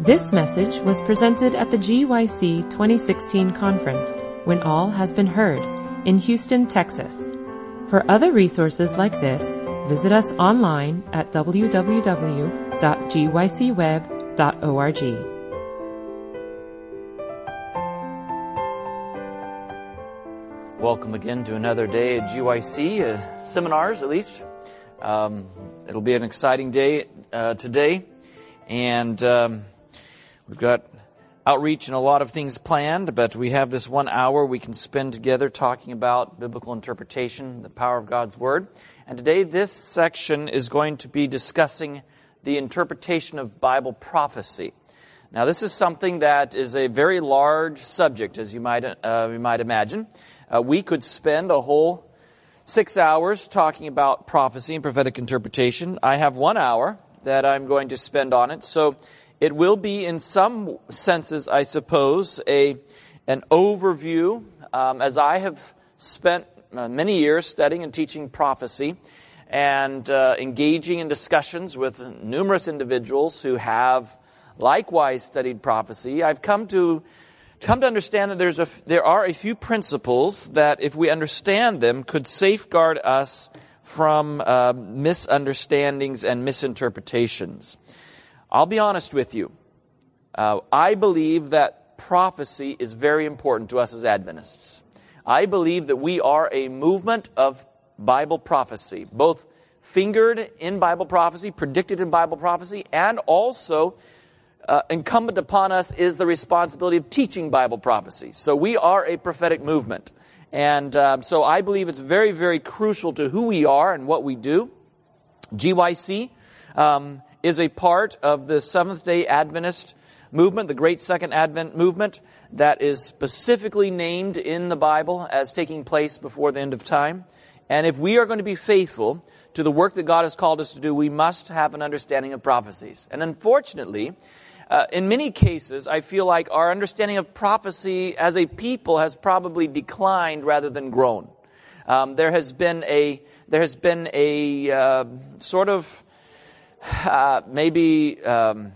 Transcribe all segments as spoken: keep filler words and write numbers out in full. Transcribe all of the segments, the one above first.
This message was presented at the G Y C twenty sixteen conference, When All Has Been Heard, in Houston, Texas. For other resources like this, visit us online at w w w dot g y c web dot org. Welcome again to another day at G Y C, uh, seminars at least. Um, it'll be an exciting day uh, today, and um, we've got outreach and a lot of things planned, but we have this one hour we can spend together talking about biblical interpretation, the power of God's Word. And today this section is going to be discussing the interpretation of Bible prophecy. Now this is something that is a very large subject, as you might, uh, you might imagine. Uh, we could spend a whole six hours talking about prophecy and prophetic interpretation. I have one hour that I'm going to spend on it, so it will be, in some senses, I suppose, a an overview, um, as I have spent uh, many years studying and teaching prophecy and uh, engaging in discussions with numerous individuals who have likewise studied prophecy. I've come to come to understand that there's a, there are a few principles that, if we understand them, could safeguard us from uh, misunderstandings and misinterpretations. I'll be honest with you. Uh, I believe that prophecy is very important to us as Adventists. I believe that we are a movement of Bible prophecy, both fingered in Bible prophecy, predicted in Bible prophecy, and also uh, incumbent upon us is the responsibility of teaching Bible prophecy. So we are a prophetic movement. And um, so I believe it's very, very crucial to who we are and what we do. G Y C um, is a part of the Seventh-day Adventist movement, the Great Second Advent movement, that is specifically named in the Bible as taking place before the end of time. And if we are going to be faithful to the work that God has called us to do, we must have an understanding of prophecies. And unfortunately, uh, in many cases, I feel like our understanding of prophecy as a people has probably declined rather than grown. Um, there has been a there has been a uh, sort of uh, maybe um,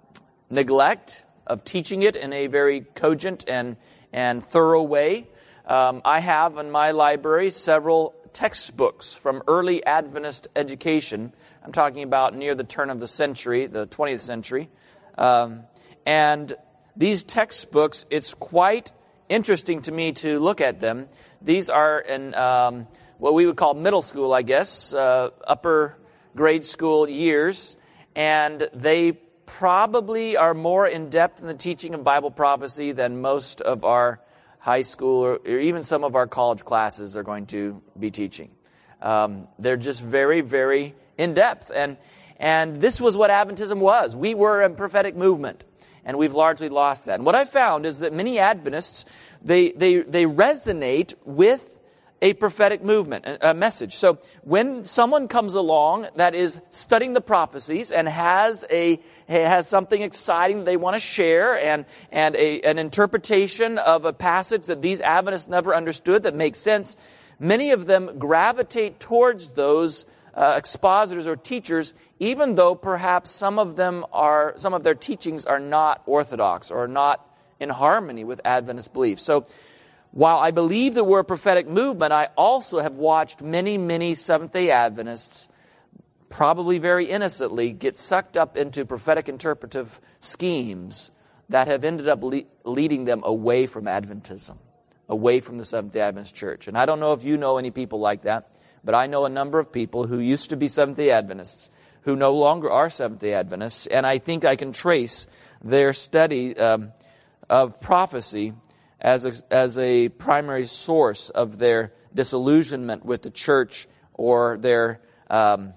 neglect of teaching it in a very cogent and and thorough way. Um, I have in my library several textbooks from early Adventist education. I'm talking about near the turn of the century, the twentieth century. Um, and these textbooks, it's quite interesting to me to look at them. These are in um, what we would call middle school, I guess, uh, upper grade school years. And they probably are more in-depth in the teaching of Bible prophecy than most of our high school or, or even some of our college classes are going to be teaching. Um, they're just very, very in-depth. And and this was what Adventism was. We were a prophetic movement, and we've largely lost that. And what I found is that many Adventists, they they they resonate with a prophetic movement, a, a message. So when someone comes along that is studying the prophecies and has a has something exciting they want to share and and a, an interpretation of a passage that these Adventists never understood that makes sense, many of them gravitate towards those uh, expositors or teachers, even though perhaps some of them are some of their teachings are not orthodox or not in harmony with Adventist beliefs. So while I believe that we're a prophetic movement, I also have watched many, many Seventh-day Adventists, probably very innocently, get sucked up into prophetic interpretive schemes that have ended up le- leading them away from Adventism, away from the Seventh-day Adventist Church. And I don't know if you know any people like that, but I know a number of people who used to be Seventh-day Adventists who no longer are Seventh-day Adventists, and I think I can trace their study um, of prophecy as a, as a primary source of their disillusionment with the church or their um,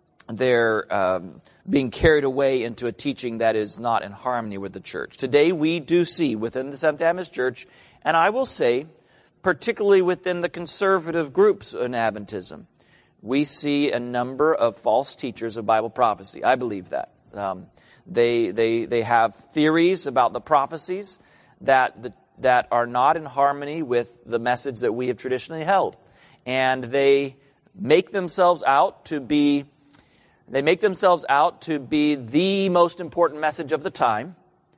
their um, being carried away into a teaching that is not in harmony with the church. Today we do see within the Seventh-day Adventist Church, and I will say particularly within the conservative groups in Adventism, we see a number of false teachers of Bible prophecy. I believe that. Um, they they they have theories about the prophecies that the that are not in harmony with the message that we have traditionally held. And they make themselves out to be They make themselves out to be the most important message of the time,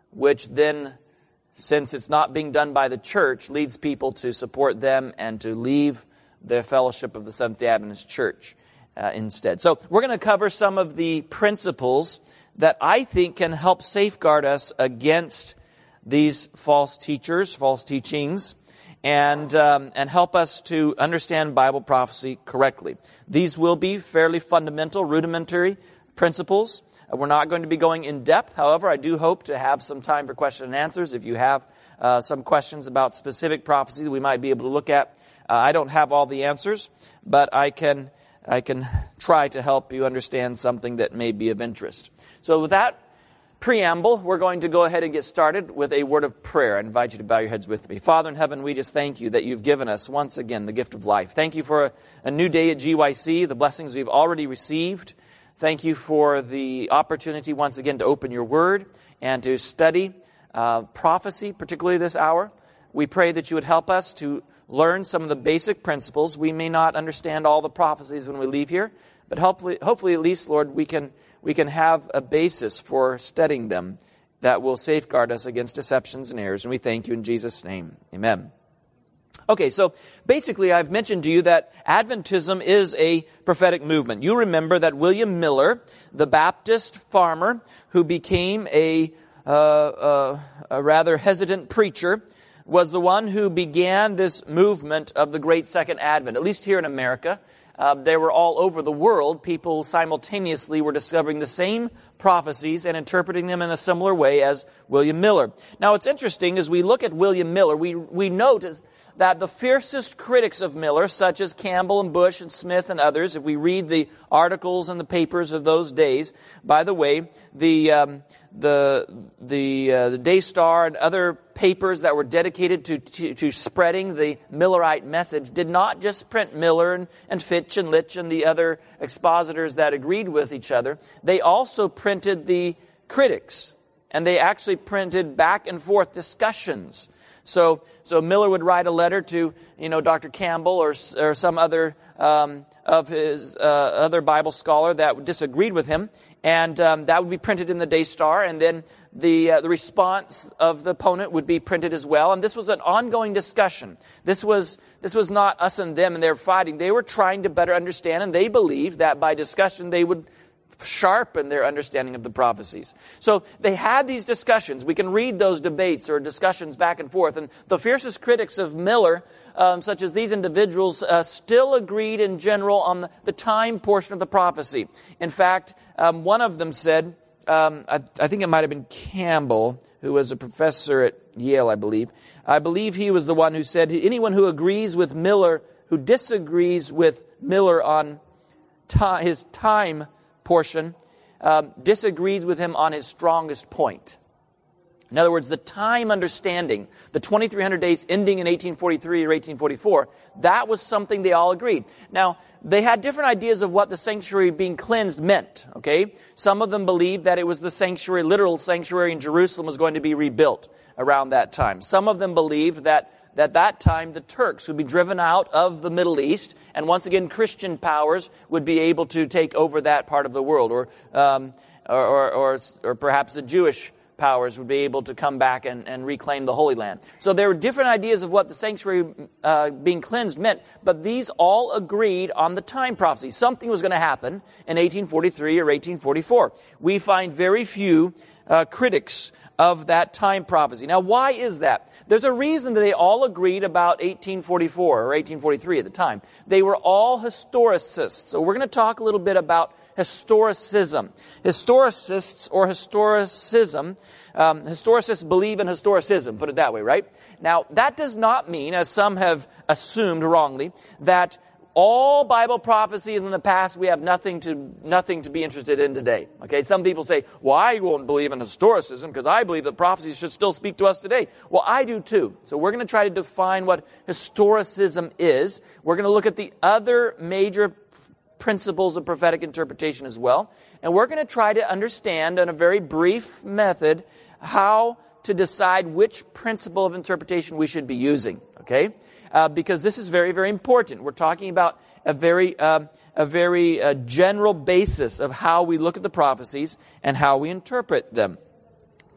which then, since it's not being done by the church, leads people to support them and to leave the fellowship of the Seventh-day Adventist Church uh, instead. So we're going to cover some of the principles that I think can help safeguard us against these false teachers, false teachings, and um, and help us to understand Bible prophecy correctly. These will be fairly fundamental, rudimentary principles. We're not going to be going in depth. However, I do hope to have some time for question and answers. If you have uh, some questions about specific prophecy that we might be able to look at, uh, I don't have all the answers, but I can I can try to help you understand something that may be of interest. So with that preamble, we're going to go ahead and get started with a word of prayer. I invite you to bow your heads with me. Father in heaven, we just thank you that you've given us once again the gift of life. Thank you for a, a new day at G Y C, the blessings we've already received. Thank you for the opportunity once again to open your word and to study uh, prophecy, particularly this hour. We pray that you would help us to learn some of the basic principles. We may not understand all the prophecies when we leave here, but hopefully, hopefully at least, Lord, we can we can have a basis for studying them that will safeguard us against deceptions and errors. And we thank you in Jesus' name. Amen. Okay, so basically I've mentioned to you that Adventism is a prophetic movement. You remember that William Miller, the Baptist farmer who became a, uh, uh, a rather hesitant preacher, was the one who began this movement of the Great Second Advent, at least here in America. Uh, they were all over the world. People simultaneously were discovering the same prophecies and interpreting them in a similar way as William Miller. Now, what's interesting is we look at William Miller, we we notice that the fiercest critics of Miller, such as Campbell and Bush and Smith and others, if we read the articles and the papers of those days, by the way, the um, the the, uh, the Daystar and other papers that were dedicated to, to to spreading the Millerite message did not just print Miller and, and Fitch and Litch and the other expositors that agreed with each other. They also printed the critics, and they actually printed back and forth discussions. So, so Miller would write a letter to, you know, Doctor Campbell or or some other um, of his uh, other Bible scholar that disagreed with him, and um, that would be printed in the Daystar, and then the uh, the response of the opponent would be printed as well. And this was an ongoing discussion. This was this was not us and them, and they were fighting. They were trying to better understand, and they believed that by discussion they would sharpen their understanding of the prophecies. So they had these discussions. We can read those debates or discussions back and forth. And the fiercest critics of Miller, um, such as these individuals, uh, still agreed in general on the, the time portion of the prophecy. In fact, um, one of them said, um, I, I think it might have been Campbell, who was a professor at Yale, I believe. I believe he was the one who said, anyone who agrees with Miller, who disagrees with Miller on ti- his time portion, um, disagrees with him on his strongest point. In other words, the time understanding, the twenty-three hundred days ending in eighteen forty-three or eighteen forty-four, that was something they all agreed. Now, they had different ideas of what the sanctuary being cleansed meant, okay? Some of them believed that it was the sanctuary, literal sanctuary in Jerusalem was going to be rebuilt around that time. Some of them believed that at that time the Turks would be driven out of the Middle East, and once again Christian powers would be able to take over that part of the world, or um, or, or, or, or perhaps the Jewish powers would be able to come back and, and reclaim the Holy Land. So there were different ideas of what the sanctuary uh, being cleansed meant, but these all agreed on the time prophecy. Something was going to happen in eighteen forty-three or eighteen forty-four. We find very few uh, critics of that time prophecy. Now, why is that? There's a reason that they all agreed about eighteen forty-four or eighteen forty-three at the time. They were all historicists. So we're going to talk a little bit about historicism. Historicists or historicism, um, historicists believe in historicism, put it that way, right? Now, that does not mean, as some have assumed wrongly, that all Bible prophecies in the past we have nothing to nothing to be interested in today. Okay, some people say, well, I won't believe in historicism because I believe that prophecies should still speak to us today. Well, I do too. So we're going to try to define what historicism is. We're going to look at the other major principles of prophetic interpretation as well. And we're going to try to understand in a very brief method how to decide which principle of interpretation we should be using. Okay? Uh, because this is very, very important. We're talking about a very, uh, a very uh, general basis of how we look at the prophecies and how we interpret them.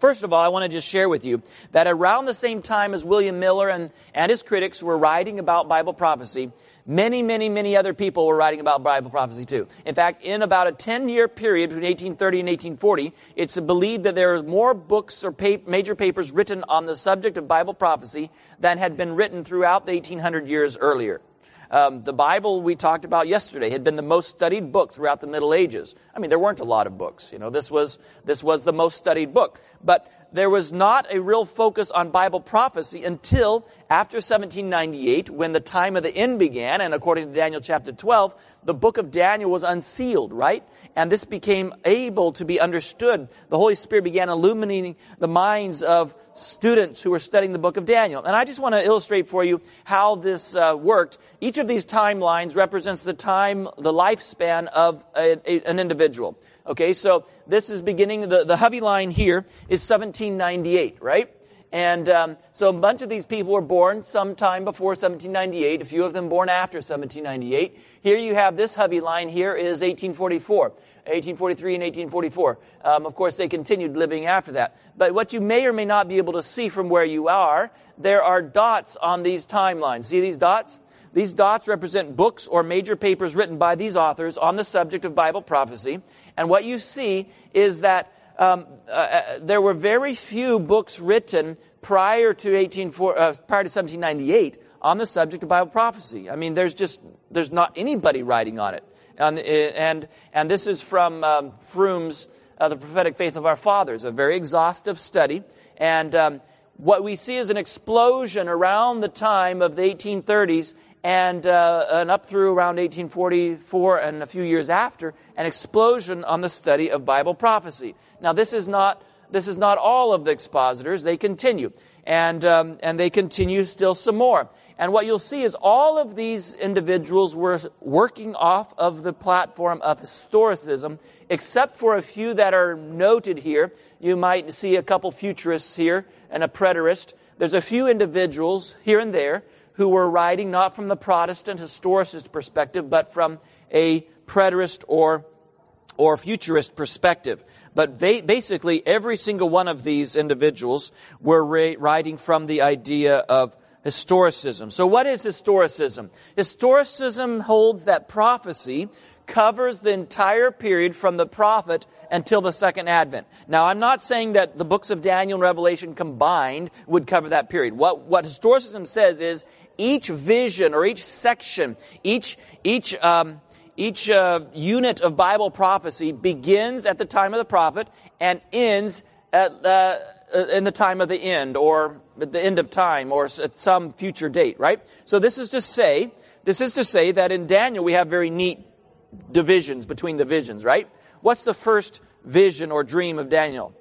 First of all, I want to just share with you that around the same time as William Miller and, and his critics were writing about Bible prophecy, many, many, many other people were writing about Bible prophecy too. In fact, in about a ten-year period between eighteen thirty and eighteen forty, it's believed that there are more books or pa- major papers written on the subject of Bible prophecy than had been written throughout the eighteen hundred years earlier. Um, the Bible we talked about yesterday had been the most studied book throughout the Middle Ages. I mean, there weren't a lot of books. You know, this was this was the most studied book. But there was not a real focus on Bible prophecy until after seventeen ninety-eight, when the time of the end began, and according to Daniel chapter twelve, the book of Daniel was unsealed, right? And this became able to be understood. The Holy Spirit began illuminating the minds of students who were studying the book of Daniel. And I just want to illustrate for you how this uh, worked. Each of these timelines represents the time, the lifespan of a, a, an individual. Okay, so this is beginning, the, the Hovey line here is seventeen ninety-eight, right? And um, so a bunch of these people were born sometime before seventeen ninety-eight, a few of them born after seventeen ninety-eight. Here you have this Hovey line here is eighteen forty-four, eighteen forty-three and eighteen forty-four. Um, of course, they continued living after that. But what you may or may not be able to see from where you are, there are dots on these timelines. See these dots? These dots represent books or major papers written by these authors on the subject of Bible prophecy. And what you see is that um, uh, there were very few books written prior to eighteen uh, prior to seventeen ninety-eight on the subject of Bible prophecy. I mean, there's just there's not anybody writing on it. And and and this is from um, Froome's uh, The Prophetic Faith of Our Fathers, a very exhaustive study. And um, what we see is an explosion around the time of the eighteen thirties. And, uh, and up through around eighteen forty-four and a few years after, an explosion on the study of Bible prophecy. Now, this is not this is not all of the expositors. They continue, and um, and they continue still some more. And what you'll see is all of these individuals were working off of the platform of historicism, except for a few that are noted here. You might see a couple futurists here and a preterist. There's a few individuals here and there who were writing not from the Protestant historicist perspective, but from a preterist or or futurist perspective. But ba- basically, every single one of these individuals were ra- writing from the idea of historicism. So what is historicism? Historicism holds that prophecy covers the entire period from the prophet until the second advent. Now, I'm not saying that the books of Daniel and Revelation combined would cover that period. What, what historicism says is each vision or each section, each, each, um, each uh, unit of Bible prophecy begins at the time of the prophet and ends at, uh, in the time of the end, or at the end of time, or at some future date, right? So this is to say, this is to say that in Daniel we have very neat divisions between the visions, right? What's the first vision or dream of Daniel?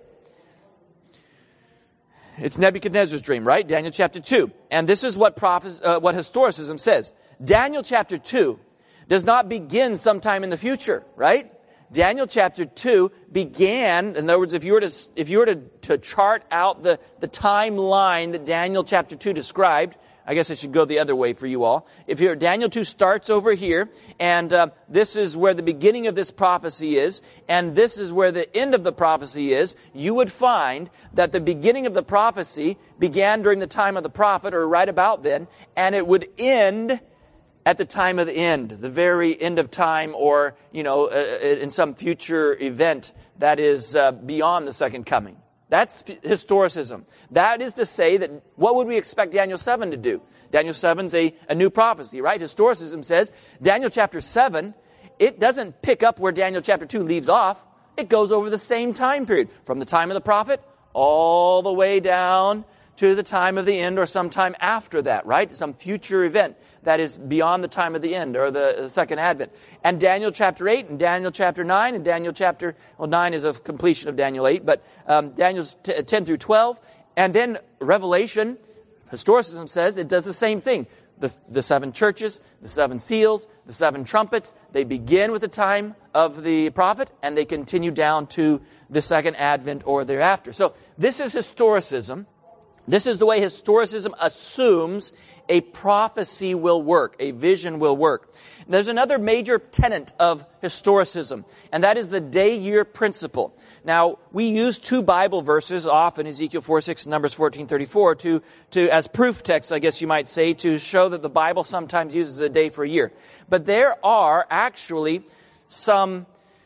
It's Nebuchadnezzar's dream, right? Daniel chapter two. And this is what prophes- uh, what historicism says. Daniel chapter two does not begin sometime in the future, right? Daniel chapter two began, in other words, if you were to, if you were to, to chart out the, the timeline that Daniel chapter two described, I guess I should go the other way for you all. If you're, Daniel two starts over here, and uh, this is where the beginning of this prophecy is, and this is where the end of the prophecy is, you would find that the beginning of the prophecy began during the time of the prophet, or right about then, and it would end at the time of the end, the very end of time, or, you know, uh, in some future event that is uh, beyond the second coming. That's historicism. That is to say that what would we expect Daniel seven to do? Daniel seven's a, a new prophecy, right? Historicism says Daniel chapter seven, it doesn't pick up where Daniel chapter two leaves off. It goes over the same time period, from the time of the prophet all the way down to the time of the end, or sometime after that, right? Some future event that is beyond the time of the end, or the, the second advent. And Daniel chapter eight and Daniel chapter nine and Daniel chapter, well, nine is a completion of Daniel eight, but um, Daniel's t- ten through twelve. And then Revelation, historicism says it does the same thing. The, the seven churches, the seven seals, the seven trumpets, they begin with the time of the prophet and they continue down to the second advent or thereafter. So this is historicism. This is the way historicism assumes a prophecy will work, a vision will work. There's another major tenet of historicism, and that is the day-year principle. Now, we use two Bible verses often, Ezekiel four six and Numbers fourteen thirty-four, to, to, as proof texts, I guess you might say, to show that the Bible sometimes uses a day for a year. But there are actually some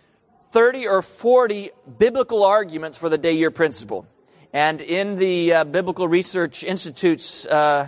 thirty or forty biblical arguments for the day-year principle. And in the uh, Biblical Research Institute's uh,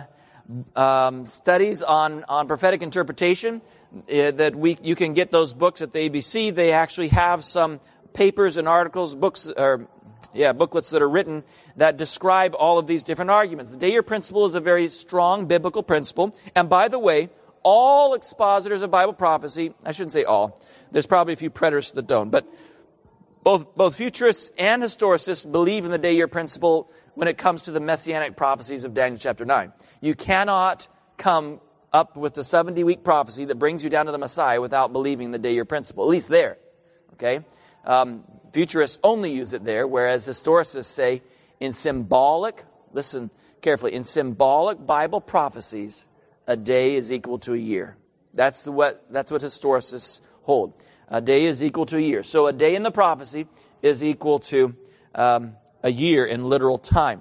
um, studies on, on prophetic interpretation, uh, that we you can get those books at the A B C. They actually have some papers and articles, books, or yeah, booklets that are written that describe all of these different arguments. The day-year principle is a very strong biblical principle. And by the way, all expositors of Bible prophecy, I shouldn't say all, there's probably a few preterists that don't, but both, both futurists and historicists believe in the day-year principle when it comes to the messianic prophecies of Daniel chapter nine. You cannot come up with the seventy-week prophecy that brings you down to the Messiah without believing the day-year principle, at least there. Okay? Um, futurists only use it there, whereas historicists say in symbolic, listen carefully, in symbolic Bible prophecies, a day is equal to a year. That's the, what that's what historicists hold. A day is equal to a year. So a day in the prophecy is equal to um, a year in literal time.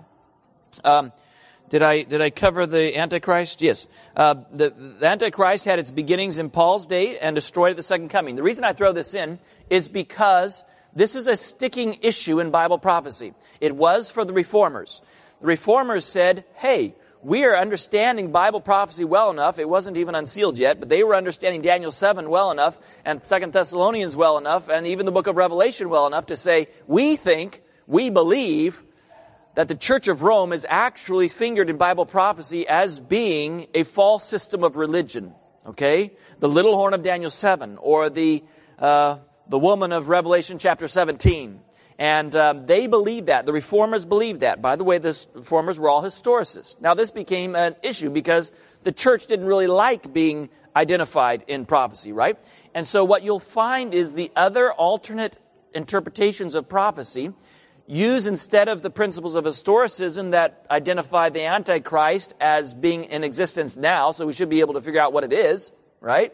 Um, did I did I cover the Antichrist? Yes. Uh, the, the Antichrist had its beginnings in Paul's day and destroyed at the second coming. The reason I throw this in is because this is a sticking issue in Bible prophecy. It was for the Reformers. The Reformers said, hey, we are understanding Bible prophecy well enough. It wasn't even unsealed yet, but they were understanding Daniel seven well enough and Second Thessalonians well enough and even the book of Revelation well enough to say, we think, we believe that the Church of Rome is actually fingered in Bible prophecy as being a false system of religion. Okay? The little horn of Daniel seven or the uh, the woman of Revelation chapter seventeen. And um, they believed that. The Reformers believed that. By the way, the Reformers were all historicists. Now, this became an issue because the church didn't really like being identified in prophecy, right? And so what you'll find is the other alternate interpretations of prophecy use, instead of the principles of historicism that identify the Antichrist as being in existence now, so we should be able to figure out what it is, right?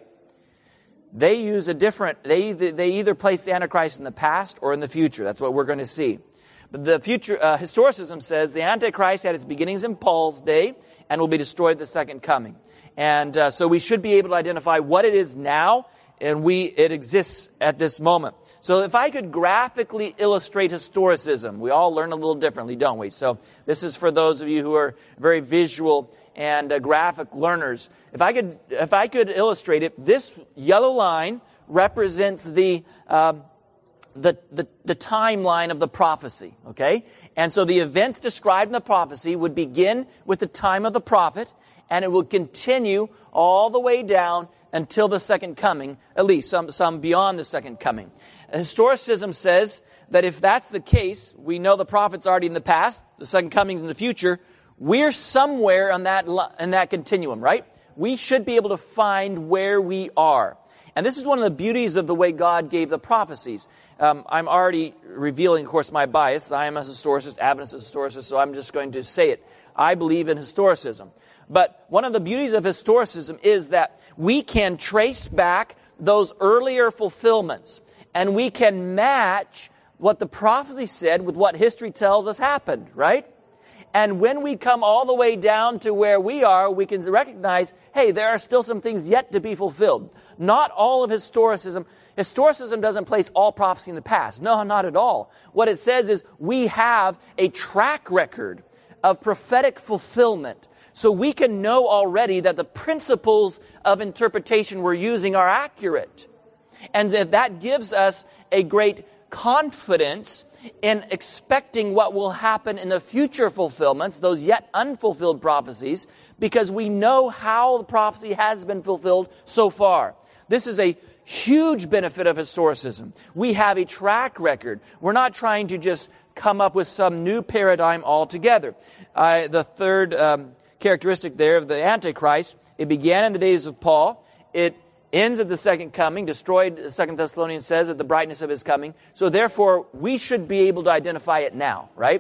They use a different, they, they either place the Antichrist in the past or in the future. That's what we're going to see. But the future, uh, historicism says the Antichrist had its beginnings in Paul's day and will be destroyed at the second coming. And uh, so we should be able to identify what it is now, and we it exists at this moment. So if I could graphically illustrate historicism, we all learn a little differently, don't we? So this is for those of you who are very visual and uh, graphic learners. If I could, if I could illustrate it, this yellow line represents the, uh, the the the timeline of the prophecy. Okay, and so the events described in the prophecy would begin with the time of the prophet, and it would continue all the way down until the second coming, at least some some beyond the second coming. Historicism says that if that's the case, we know the prophet's already in the past, the second coming is in the future. We're somewhere on that in that continuum, right? We should be able to find where we are. And this is one of the beauties of the way God gave the prophecies. Um, I'm already revealing, of course, my bias. I am a historicist, Adventist historicist, so I'm just going to say it. I believe in historicism. But one of the beauties of historicism is that we can trace back those earlier fulfillments, and we can match what the prophecy said with what history tells us happened, right? And when we come all the way down to where we are, we can recognize, hey, there are still some things yet to be fulfilled. Not all of historicism. Historicism doesn't place all prophecy in the past. No, not at all. What it says is we have a track record of prophetic fulfillment. So we can know already that the principles of interpretation we're using are accurate. And that that gives us a great confidence in expecting what will happen in the future fulfillments, those yet unfulfilled prophecies, because we know how the prophecy has been fulfilled so far. This is a huge benefit of historicism. We have a track record. We're not trying to just come up with some new paradigm altogether. Uh, the third um, characteristic there of the Antichrist, it began in the days of Paul. It ends at the second coming, destroyed, Second Thessalonians says, at the brightness of his coming. So therefore, we should be able to identify it now, right?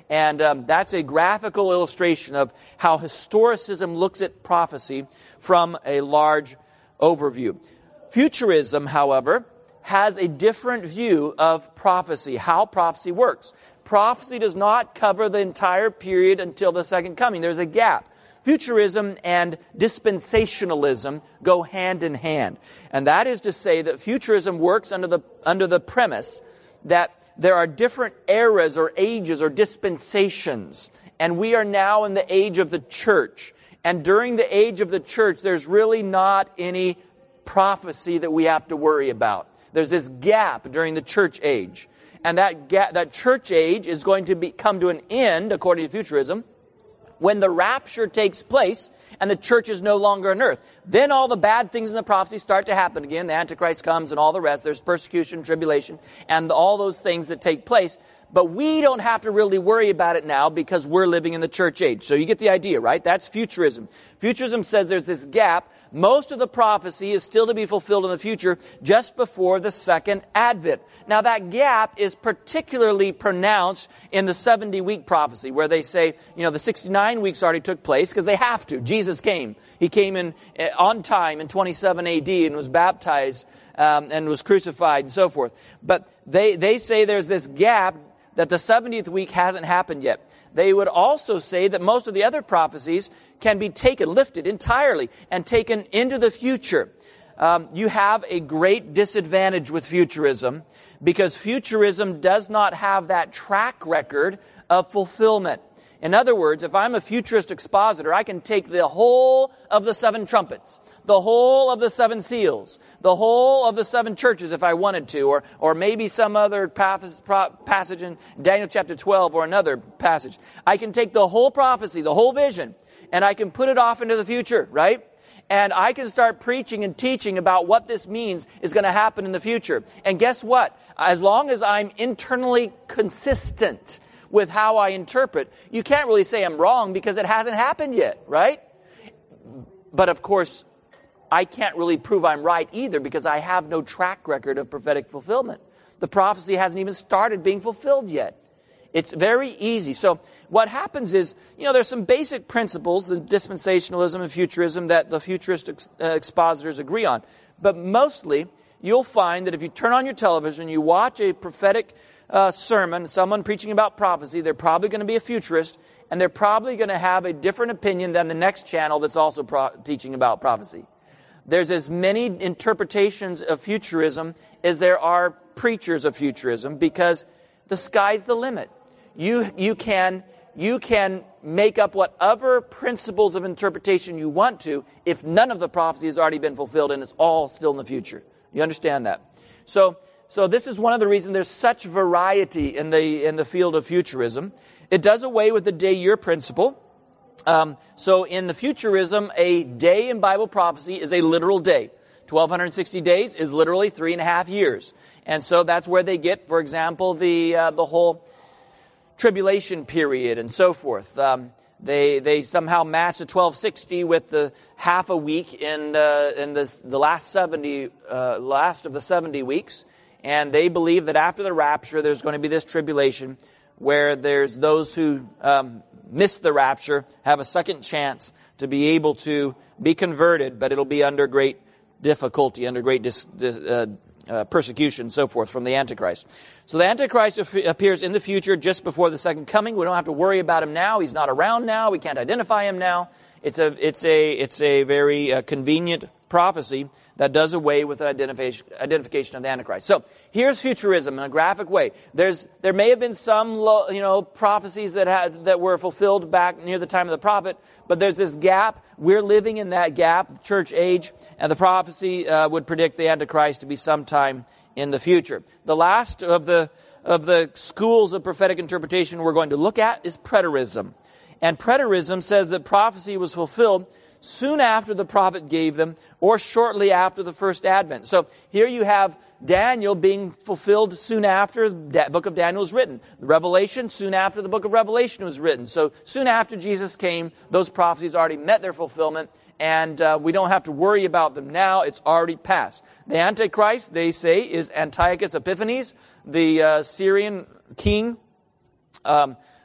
And um, that's a graphical illustration of how historicism looks at prophecy from a large overview. Futurism, however, has a different view of prophecy, how prophecy works. Prophecy does not cover the entire period until the second coming. There's a gap. Futurism and dispensationalism go hand in hand. And that is to say that futurism works under the, under the premise that there are different eras or ages or dispensations. And we are now in the age of the church. And during the age of the church, there's really not any prophecy that we have to worry about. There's this gap during the church age. And that gap, that church age is going to be, come to an end, according to futurism, when the rapture takes place and the church is no longer on earth. Then all the bad things in the prophecy start to happen again. The Antichrist comes and all the rest. There's persecution, tribulation, and all those things that take place. But we don't have to really worry about it now because we're living in the church age. So you get the idea, right? That's futurism. Futurism says there's this gap. Most of the prophecy is still to be fulfilled in the future just before the second advent. Now that gap is particularly pronounced in the seventy-week prophecy where they say, you know, the sixty-nine weeks already took place because they have to. Jesus came. He came in on time in twenty-seven A D and was baptized um, and was crucified and so forth. But they, they say there's this gap that the seventieth week hasn't happened yet. They would also say that most of the other prophecies can be taken, lifted entirely, and taken into the future. Um, you have a great disadvantage with futurism because futurism does not have that track record of fulfillment. In other words, if I'm a futurist expositor, I can take the whole of the seven trumpets, the whole of the seven seals, the whole of the seven churches if I wanted to, or or maybe some other passage in Daniel chapter twelve or another passage. I can take the whole prophecy, the whole vision, and I can put it off into the future, right? And I can start preaching and teaching about what this means is going to happen in the future. And guess what? As long as I'm internally consistent with how I interpret, you can't really say I'm wrong because it hasn't happened yet, right? But of course, I can't really prove I'm right either because I have no track record of prophetic fulfillment. The prophecy hasn't even started being fulfilled yet. It's very easy. So what happens is, you know, there's some basic principles in dispensationalism and futurism that the futurist ex- uh, expositors agree on. But mostly, you'll find that if you turn on your television, you watch a prophetic uh, sermon, someone preaching about prophecy, they're probably going to be a futurist, and they're probably going to have a different opinion than the next channel that's also pro- teaching about prophecy. There's as many interpretations of futurism as there are preachers of futurism because the sky's the limit. You, you can, you can make up whatever principles of interpretation you want to if none of the prophecy has already been fulfilled and it's all still in the future. You understand that? So, so this is one of the reasons there's such variety in the, in the field of futurism. It does away with the day-year principle. Um, so in the futurism, a day in Bible prophecy is a literal day. twelve sixty days is literally three and a half years. And so that's where they get, for example, the uh, the whole tribulation period and so forth. Um, they they somehow match the twelve sixty with the half a week in uh, in the the last seventy uh, last of the seventy weeks, and they believe that after the rapture there's going to be this tribulation where there's those who um, miss the rapture have a second chance to be able to be converted, but it'll be under great difficulty, under great dis, dis, uh, uh, persecution and so forth from the Antichrist. So the Antichrist appears in the future just before the second coming. We don't have to worry about him now. He's not around now. We can't identify him now. It's a it's a it's a very uh, convenient prophecy that does away with the identification identification of the Antichrist. So here's futurism in a graphic way. There's there may have been some you know prophecies that had that were fulfilled back near the time of the prophet, but there's this gap. We're living in that gap, the church age, and the prophecy uh, would predict the Antichrist to be sometime in the future. The last of the of the schools of prophetic interpretation we're going to look at is preterism. And preterism says that prophecy was fulfilled soon after the prophet gave them or shortly after the first advent. So here you have Daniel being fulfilled soon after the book of Daniel was written. The Revelation soon after the book of Revelation was written. So soon after Jesus came, those prophecies already met their fulfillment, and uh, we don't have to worry about them now. It's already passed. The Antichrist, they say, is Antiochus Epiphanes, the uh, Syrian king, um,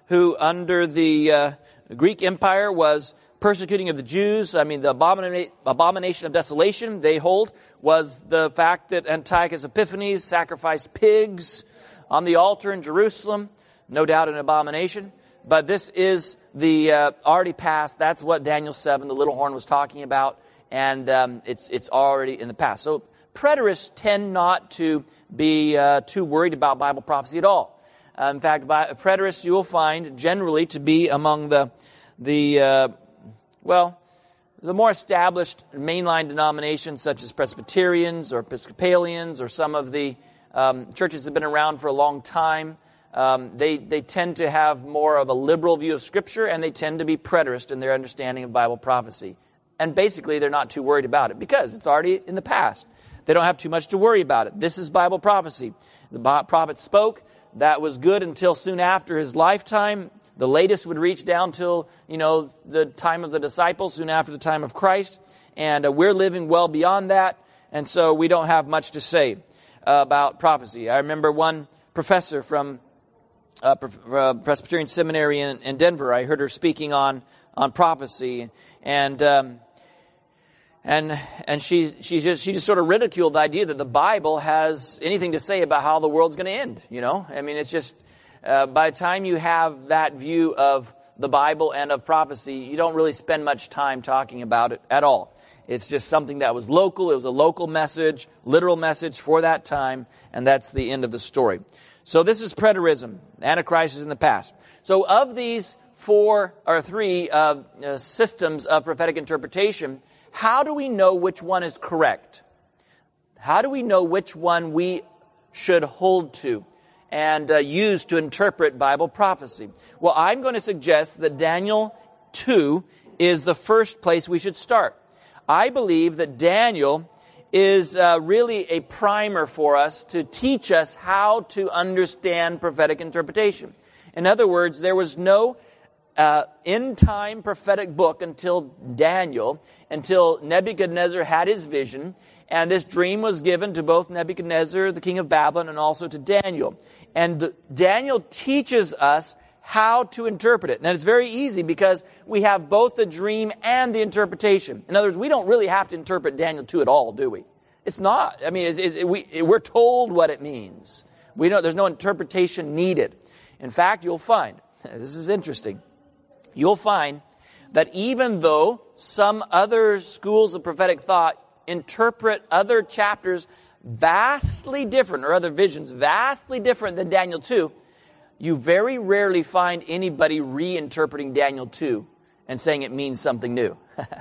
who under the uh, Greek Empire was persecuting of the Jews. I mean, the abomina- abomination of desolation, they hold, was the fact that Antiochus Epiphanes sacrificed pigs on the altar in Jerusalem. No doubt an abomination. But this is the uh, already past. That's what Daniel seven, the little horn, was talking about. And um, it's it's already in the past. So preterists tend not to be uh, too worried about Bible prophecy at all. Uh, in fact, by, preterists you will find generally to be among the, the uh, well, the more established mainline denominations such as Presbyterians or Episcopalians or some of the um, churches that have been around for a long time. Um, they, they tend to have more of a liberal view of Scripture, and they tend to be preterist in their understanding of Bible prophecy. And basically, they're not too worried about it because it's already in the past. They don't have too much to worry about it. This is Bible prophecy. The prophet spoke. That was good until soon after his lifetime. The latest would reach down till, you know, the time of the disciples, soon after the time of Christ. And uh, we're living well beyond that. And so we don't have much to say uh, about prophecy. I remember one professor from Uh, Presbyterian Seminary in, in Denver. I heard her speaking on on prophecy, and um, and and she she just she just sort of ridiculed the idea that the Bible has anything to say about how the world's going to end. You know, I mean, it's just uh, by the time you have that view of the Bible and of prophecy, you don't really spend much time talking about it at all. It's just something that was local. It was a local message, literal message for that time, and that's the end of the story. So this is preterism. Antichrist is in the past. So of these four or three uh, uh, systems of prophetic interpretation, how do we know which one is correct? How do we know which one we should hold to and uh, use to interpret Bible prophecy? Well, I'm going to suggest that Daniel two is the first place we should start. I believe that Daniel is uh, really a primer for us to teach us how to understand prophetic interpretation. In other words, there was no uh, end-time prophetic book until Daniel, until Nebuchadnezzar had his vision, and this dream was given to both Nebuchadnezzar, the king of Babylon, and also to Daniel. And the, Daniel teaches us how to interpret it. And it's very easy because we have both the dream and the interpretation. In other words, we don't really have to interpret Daniel two at all, do we? It's not. I mean, it's, it, we, it, we're told what it means. We don't, there's no interpretation needed. In fact, you'll find, this is interesting, you'll find that even though some other schools of prophetic thought interpret other chapters vastly different, or other visions vastly different than Daniel two, you very rarely find anybody reinterpreting Daniel two and saying it means something new.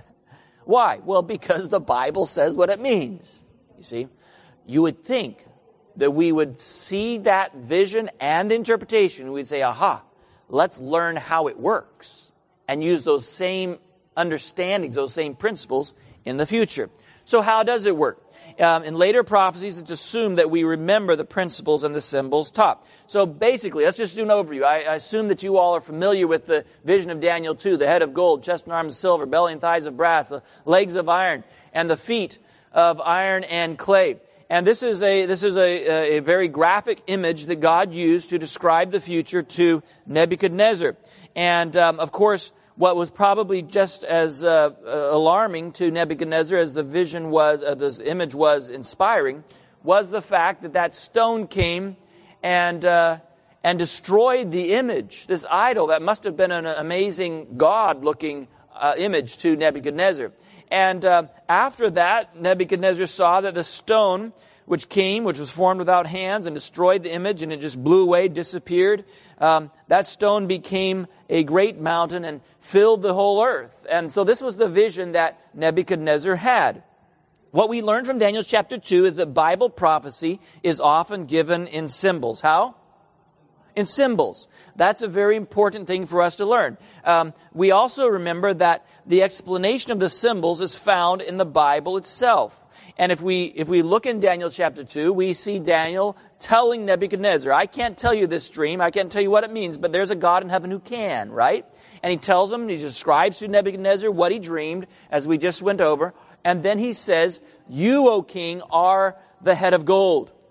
Why? Well, because the Bible says what it means. You see, you would think that we would see that vision and interpretation. We'd say, aha, let's learn how it works and use those same understandings, those same principles in the future. So how does it work? Um, in later prophecies, it's assumed that we remember the principles and the symbols taught. So basically, let's just do an overview. I, I assume that you all are familiar with the vision of Daniel two, the head of gold, chest and arms of silver, belly and thighs of brass, the legs of iron, and the feet of iron and clay. And this is a this is a, a very graphic image that God used to describe the future to Nebuchadnezzar. And um, of course, what was probably just as uh, alarming to Nebuchadnezzar as the vision was, uh, this image was inspiring, was the fact that that stone came and uh, and destroyed the image, this idol that must have been an amazing God-looking uh, image to Nebuchadnezzar. And uh, after that, Nebuchadnezzar saw that the stone which came, which was formed without hands, and destroyed the image, and it just blew away, disappeared. Um, that stone became a great mountain and filled the whole earth. And so this was the vision that Nebuchadnezzar had. What we learn from Daniel chapter two is that Bible prophecy is often given in symbols. How? In symbols. That's a very important thing for us to learn. Um, we also remember that the explanation of the symbols is found in the Bible itself. And if we if we look in Daniel chapter two, we see Daniel telling Nebuchadnezzar, I can't tell you this dream, I can't tell you what it means, but there's a God in heaven who can, right? And he tells him, he describes to Nebuchadnezzar what he dreamed, as we just went over, and then he says, you, O king, are the head of gold.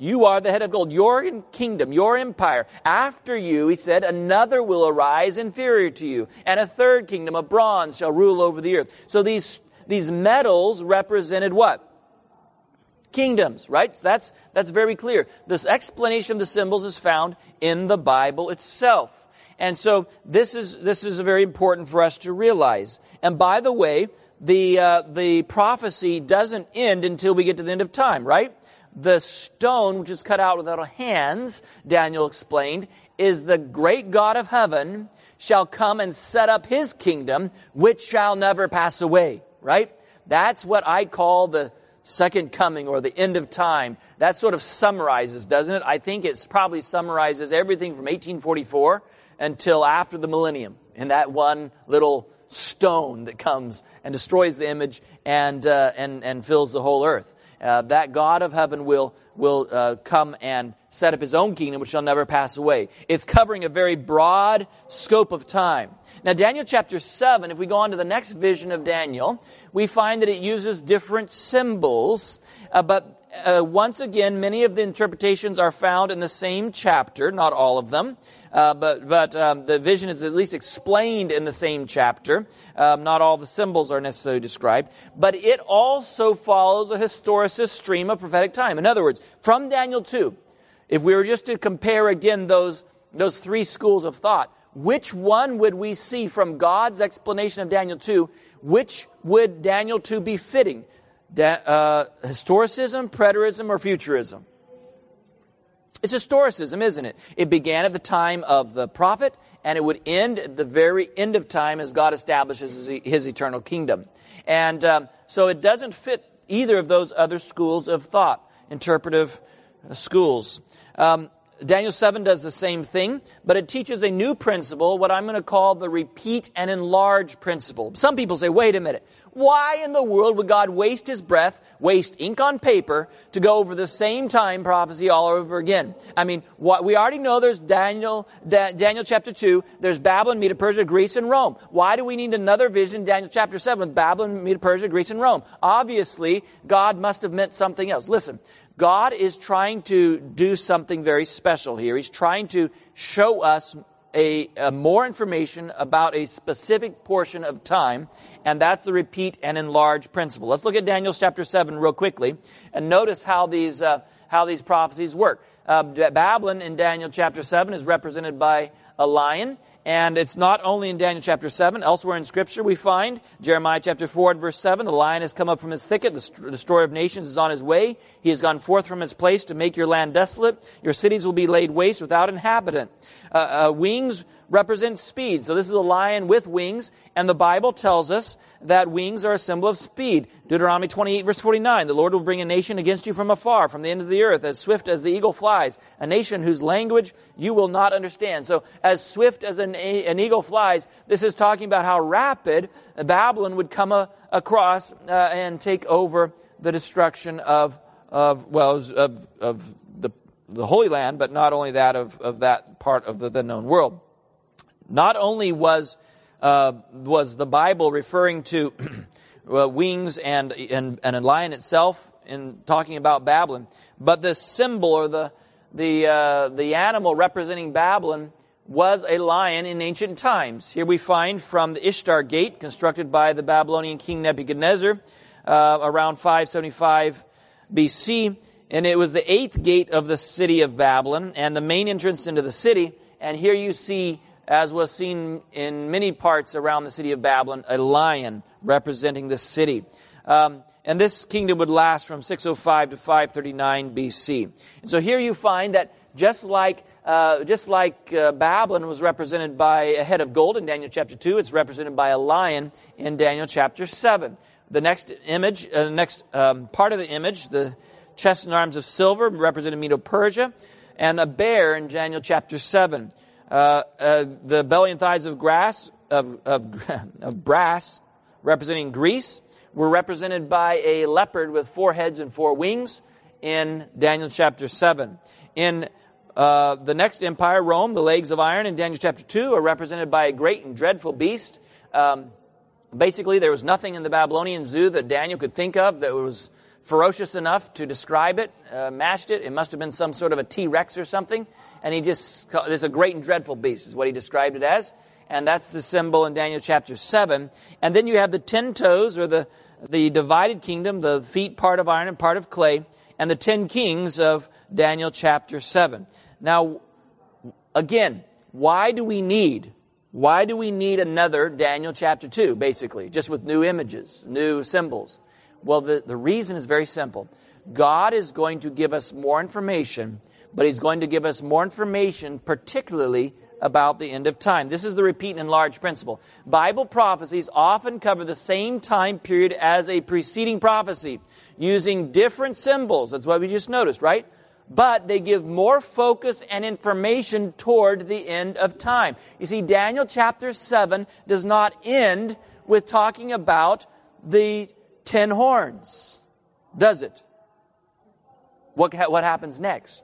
You are the head of gold. Your kingdom, your empire. After you, he said, another will arise inferior to you. And a third kingdom of bronze shall rule over the earth. So these, these metals represented what? Kingdoms, right? That's, that's very clear. This explanation of the symbols is found in the Bible itself. And so this is, this is very important for us to realize. And by the way, the, uh, the prophecy doesn't end until we get to the end of time, right? The stone, which is cut out without hands, Daniel explained, is the great God of heaven shall come and set up his kingdom, which shall never pass away, right? That's what I call the second coming or the end of time. That sort of summarizes, doesn't it? I think it probably summarizes everything from eighteen forty-four until after the millennium in that one little stone that comes and destroys the image and uh, and and fills the whole earth. Uh, that God of heaven will will uh, come and set up his own kingdom, which shall never pass away. It's covering a very broad scope of time. Now, Daniel chapter seven, if we go on to the next vision of Daniel, we find that it uses different symbols, uh, but uh, once again, many of the interpretations are found in the same chapter, not all of them, uh, but but um, the vision is at least explained in the same chapter. Um, not all the symbols are necessarily described, but it also follows a historicist stream of prophetic time. In other words, from Daniel two, if we were just to compare again those those three schools of thought, which one would we see from God's explanation of Daniel two? Which would Daniel two be fitting? Da- uh, historicism, preterism, or futurism? It's historicism, isn't it? It began at the time of the prophet, and it would end at the very end of time as God establishes his, his eternal kingdom. And um, so it doesn't fit either of those other schools of thought, interpretive uh, schools. Um, Daniel seven does the same thing, but it teaches a new principle, what I'm going to call the repeat and enlarge principle. Some people say, wait a minute, why in the world would God waste his breath, waste ink on paper to go over the same time prophecy all over again? I mean, what, we already know there's Daniel, da, Daniel chapter two, there's Babylon, Medo Persia, Greece, and Rome. Why do we need another vision, Daniel chapter seven, with Babylon, Medo Persia, Greece, and Rome? Obviously, God must have meant something else. Listen, God is trying to do something very special here. He's trying to show us a, a more information about a specific portion of time, and that's the repeat and enlarge principle. Let's look at Daniel chapter seven real quickly and notice how these uh, how these prophecies work. Uh, Babylon in Daniel chapter seven is represented by a lion. And it's not only in Daniel chapter seven. Elsewhere in Scripture we find Jeremiah chapter four and verse seven. The lion has come up from his thicket. The destroyer of nations is on his way. He has gone forth from his place to make your land desolate. Your cities will be laid waste without inhabitant. Uh, uh, wings represent speed. So this is a lion with wings. And the Bible tells us that wings are a symbol of speed. Deuteronomy twenty-eight verse forty-nine. The Lord will bring a nation against you from afar, from the end of the earth, as swift as the eagle flies. A nation whose language you will not understand. So as swift as an, an eagle flies, this is talking about how rapid Babylon would come a, across uh, and take over the destruction of, of well, of, of the, the Holy Land, but not only that, of, of that part of the, the known world. Not only was uh, was the Bible referring to uh, wings and, and and a lion itself in talking about Babylon, but the symbol or the the uh, the animal representing Babylon was a lion in ancient times. Here we find from the Ishtar Gate, constructed by the Babylonian king Nebuchadnezzar uh, around five seventy-five B C, and it was the eighth gate of the city of Babylon and the main entrance into the city. And here you see, as was seen in many parts around the city of Babylon, a lion representing the city. Um, and this kingdom would last from six oh five to five thirty-nine B C. And so here you find that just like uh, just like uh, Babylon was represented by a head of gold in Daniel chapter two, it's represented by a lion in Daniel chapter seven. The next image, uh, next um, part of the image, the chest and arms of silver, represented Medo Persia, and a bear in Daniel chapter seven. Uh, uh, the belly and thighs of grass of, of, of brass, representing Greece, were represented by a leopard with four heads and four wings in Daniel chapter seven. In uh, the next empire, Rome, the legs of iron in Daniel chapter two are represented by a great and dreadful beast. Um, basically, there was nothing in the Babylonian zoo that Daniel could think of that was ferocious enough to describe it, uh, matched it. It must have been some sort of a T-Rex or something. And he just, there's a great and dreadful beast is what he described it as. And that's the symbol in Daniel chapter seven. And then you have the ten toes, or the, the divided kingdom, the feet part of iron and part of clay, and the ten kings of Daniel chapter seven. Now, again, why do we need, why do we need another Daniel chapter two, basically, just with new images, new symbols? Well, the, the reason is very simple. God is going to give us more information, but He's going to give us more information, particularly about the end of time. This is the repeat and enlarge principle. Bible prophecies often cover the same time period as a preceding prophecy, using different symbols. That's what we just noticed, right? But they give more focus and information toward the end of time. You see, Daniel chapter seven does not end with talking about the ten horns, does it? What, what happens next?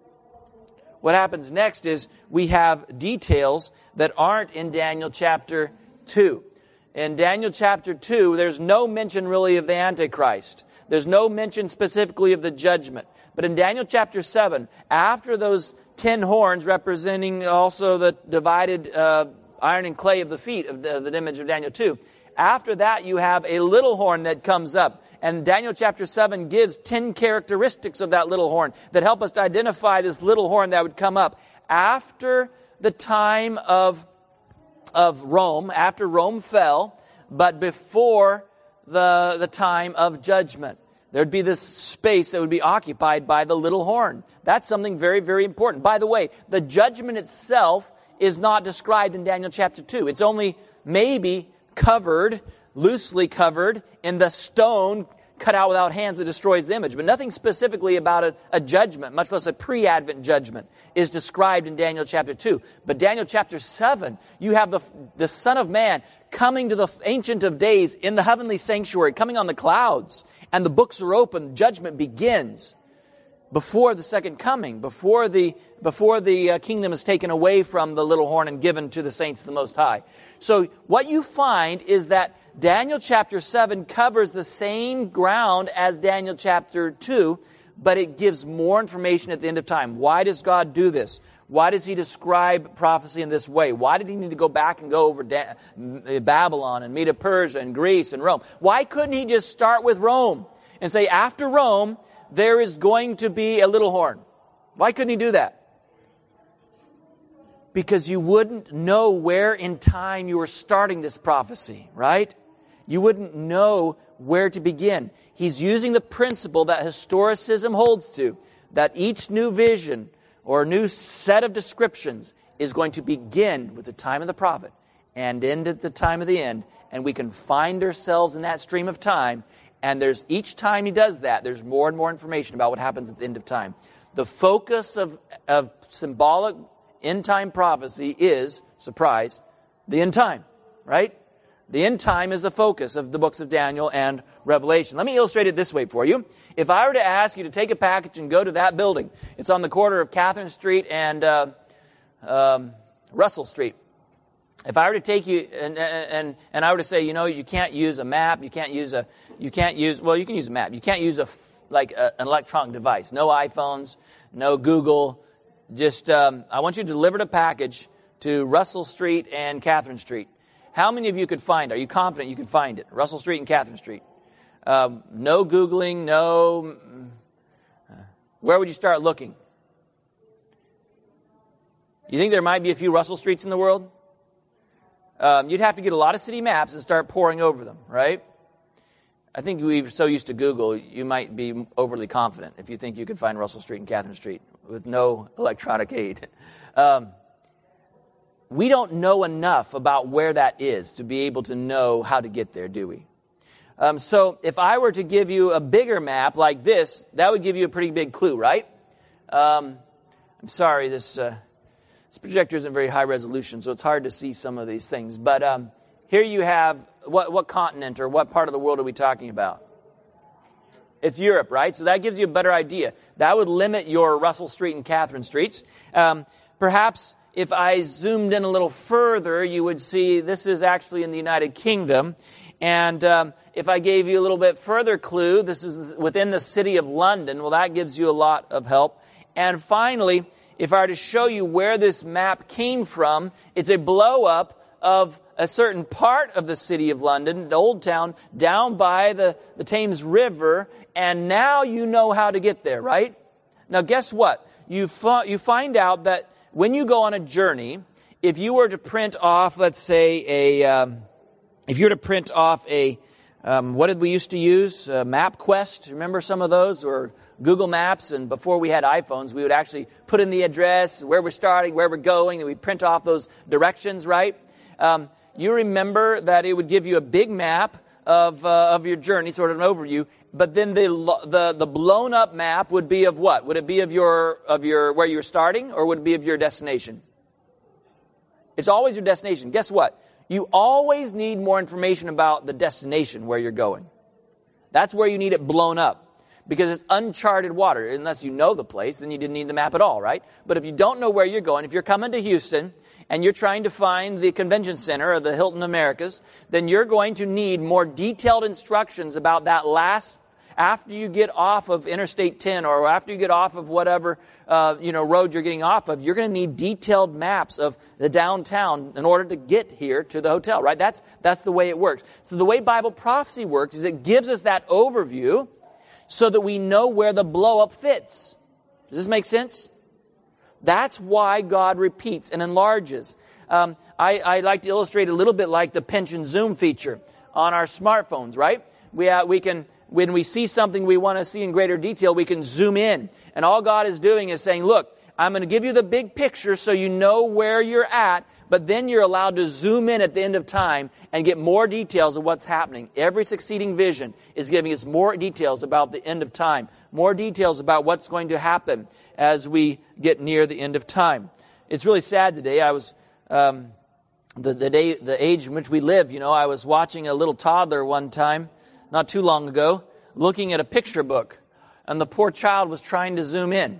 What happens next is we have details that aren't in Daniel chapter two. In Daniel chapter two, there's no mention really of the Antichrist. There's no mention specifically of the judgment. But in Daniel chapter seven, after those ten horns representing also the divided uh, iron and clay of the feet of the, of the image of Daniel two, after that you have a little horn that comes up. And Daniel chapter seven gives ten characteristics of that little horn that help us to identify this little horn that would come up after the time of, of Rome, after Rome fell, but before the, the time of judgment. There'd be this space that would be occupied by the little horn. That's something very, very important. By the way, the judgment itself is not described in Daniel chapter two. It's only maybe covered, loosely covered in the stone cut out without hands that destroys the image. But nothing specifically about a, a judgment, much less a pre-Advent judgment, is described in Daniel chapter two. But Daniel chapter seven, you have the, the Son of Man coming to the Ancient of Days in the heavenly sanctuary, coming on the clouds, and the books are open, judgment begins before the second coming, before the before the uh, kingdom is taken away from the little horn and given to the saints of the Most High. So what you find is that Daniel chapter seven covers the same ground as Daniel chapter two, but it gives more information at the end of time. Why does God do this? Why does He describe prophecy in this way? Why did He need to go back and go over da- Babylon and Medo-Persia and Greece and Rome? Why couldn't He just start with Rome and say, after Rome, there is going to be a little horn? Why couldn't He do that? Because you wouldn't know where in time you were starting this prophecy, right? You wouldn't know where to begin. He's using the principle that historicism holds to, that each new vision or new set of descriptions is going to begin with the time of the prophet and end at the time of the end. And we can find ourselves in that stream of time. And there's each time He does that, there's more and more information about what happens at the end of time. The focus of, of symbolic end-time prophecy is, surprise, the end time, right? The end time is the focus of the books of Daniel and Revelation. Let me illustrate it this way for you. If I were to ask you to take a package and go to that building, it's on the corner of Catherine Street and uh, um, Russell Street. If I were to take you and, and and I were to say, you know, you can't use a map, you can't use a, you can't use, well, you can use a map. You can't use a like a, an electronic device. No iPhones, no Google. Just, um, I want you to deliver the package to Russell Street and Catherine Street. How many of you could find it? Are you confident you could find it? Russell Street and Catherine Street. Um, no Googling, no... Uh, where would you start looking? You think there might be a few Russell Streets in the world? Um, you'd have to get a lot of city maps and start poring over them, right? I think we're so used to Google, you might be overly confident if you think you could find Russell Street and Catherine Street with no electronic aid. Um, we don't know enough about where that is to be able to know how to get there, do we? Um, so if I were to give you a bigger map like this, that would give you a pretty big clue, right? Um, I'm sorry, this, uh, this projector isn't very high resolution, so it's hard to see some of these things. But um, here you have, what, what continent or what part of the world are we talking about? It's Europe, right? So that gives you a better idea. That would limit your Russell Street and Catherine Streets. Um, perhaps if I zoomed in a little further, you would see this is actually in the United Kingdom. And um, if I gave you a little bit further clue, this is within the city of London. Well, that gives you a lot of help. And finally, if I were to show you where this map came from, it's a blow-up of a certain part of the city of London, the Old Town, down by the, the Thames River, and now you know how to get there, right? Now, guess what? You, fi- you find out that when you go on a journey, if you were to print off, let's say, a, um, if you were to print off a, um, what did we used to use? Uh, MapQuest, remember some of those? Or Google Maps, and before we had iPhones, we would actually put in the address, where we're starting, where we're going, and we'd print off those directions, right? Um, you remember that it would give you a big map of uh, of your journey, sort of an overview, but then the the the blown up map would be of what? Would it be of your of your where you're starting, or would it be of your destination? It's always your destination. Guess what? You always need more information about the destination where you're going. That's where you need it blown up. Because it's uncharted water. Unless you know the place, then you didn't need the map at all, right? But if you don't know where you're going, if you're coming to Houston and you're trying to find the convention center or the Hilton Americas, then you're going to need more detailed instructions about that last, after you get off of Interstate ten or after you get off of whatever, uh, you know, road you're getting off of, you're going to need detailed maps of the downtown in order to get here to the hotel, right? That's, that's the way it works. So the way Bible prophecy works is it gives us that overview so that we know where the blow-up fits. Does this make sense? That's why God repeats and enlarges. Um, I, I like to illustrate a little bit like the pinch and zoom feature on our smartphones, right? We, uh, we can, when we see something we want to see in greater detail, we can zoom in. And all God is doing is saying, look, I'm going to give you the big picture so you know where you're at, but then you're allowed to zoom in at the end of time and get more details of what's happening. Every succeeding vision is giving us more details about the end of time, more details about what's going to happen as we get near the end of time. It's really sad today. I was, um, the, the day, the age in which we live, you know, I was watching a little toddler one time, not too long ago, looking at a picture book, and the poor child was trying to zoom in.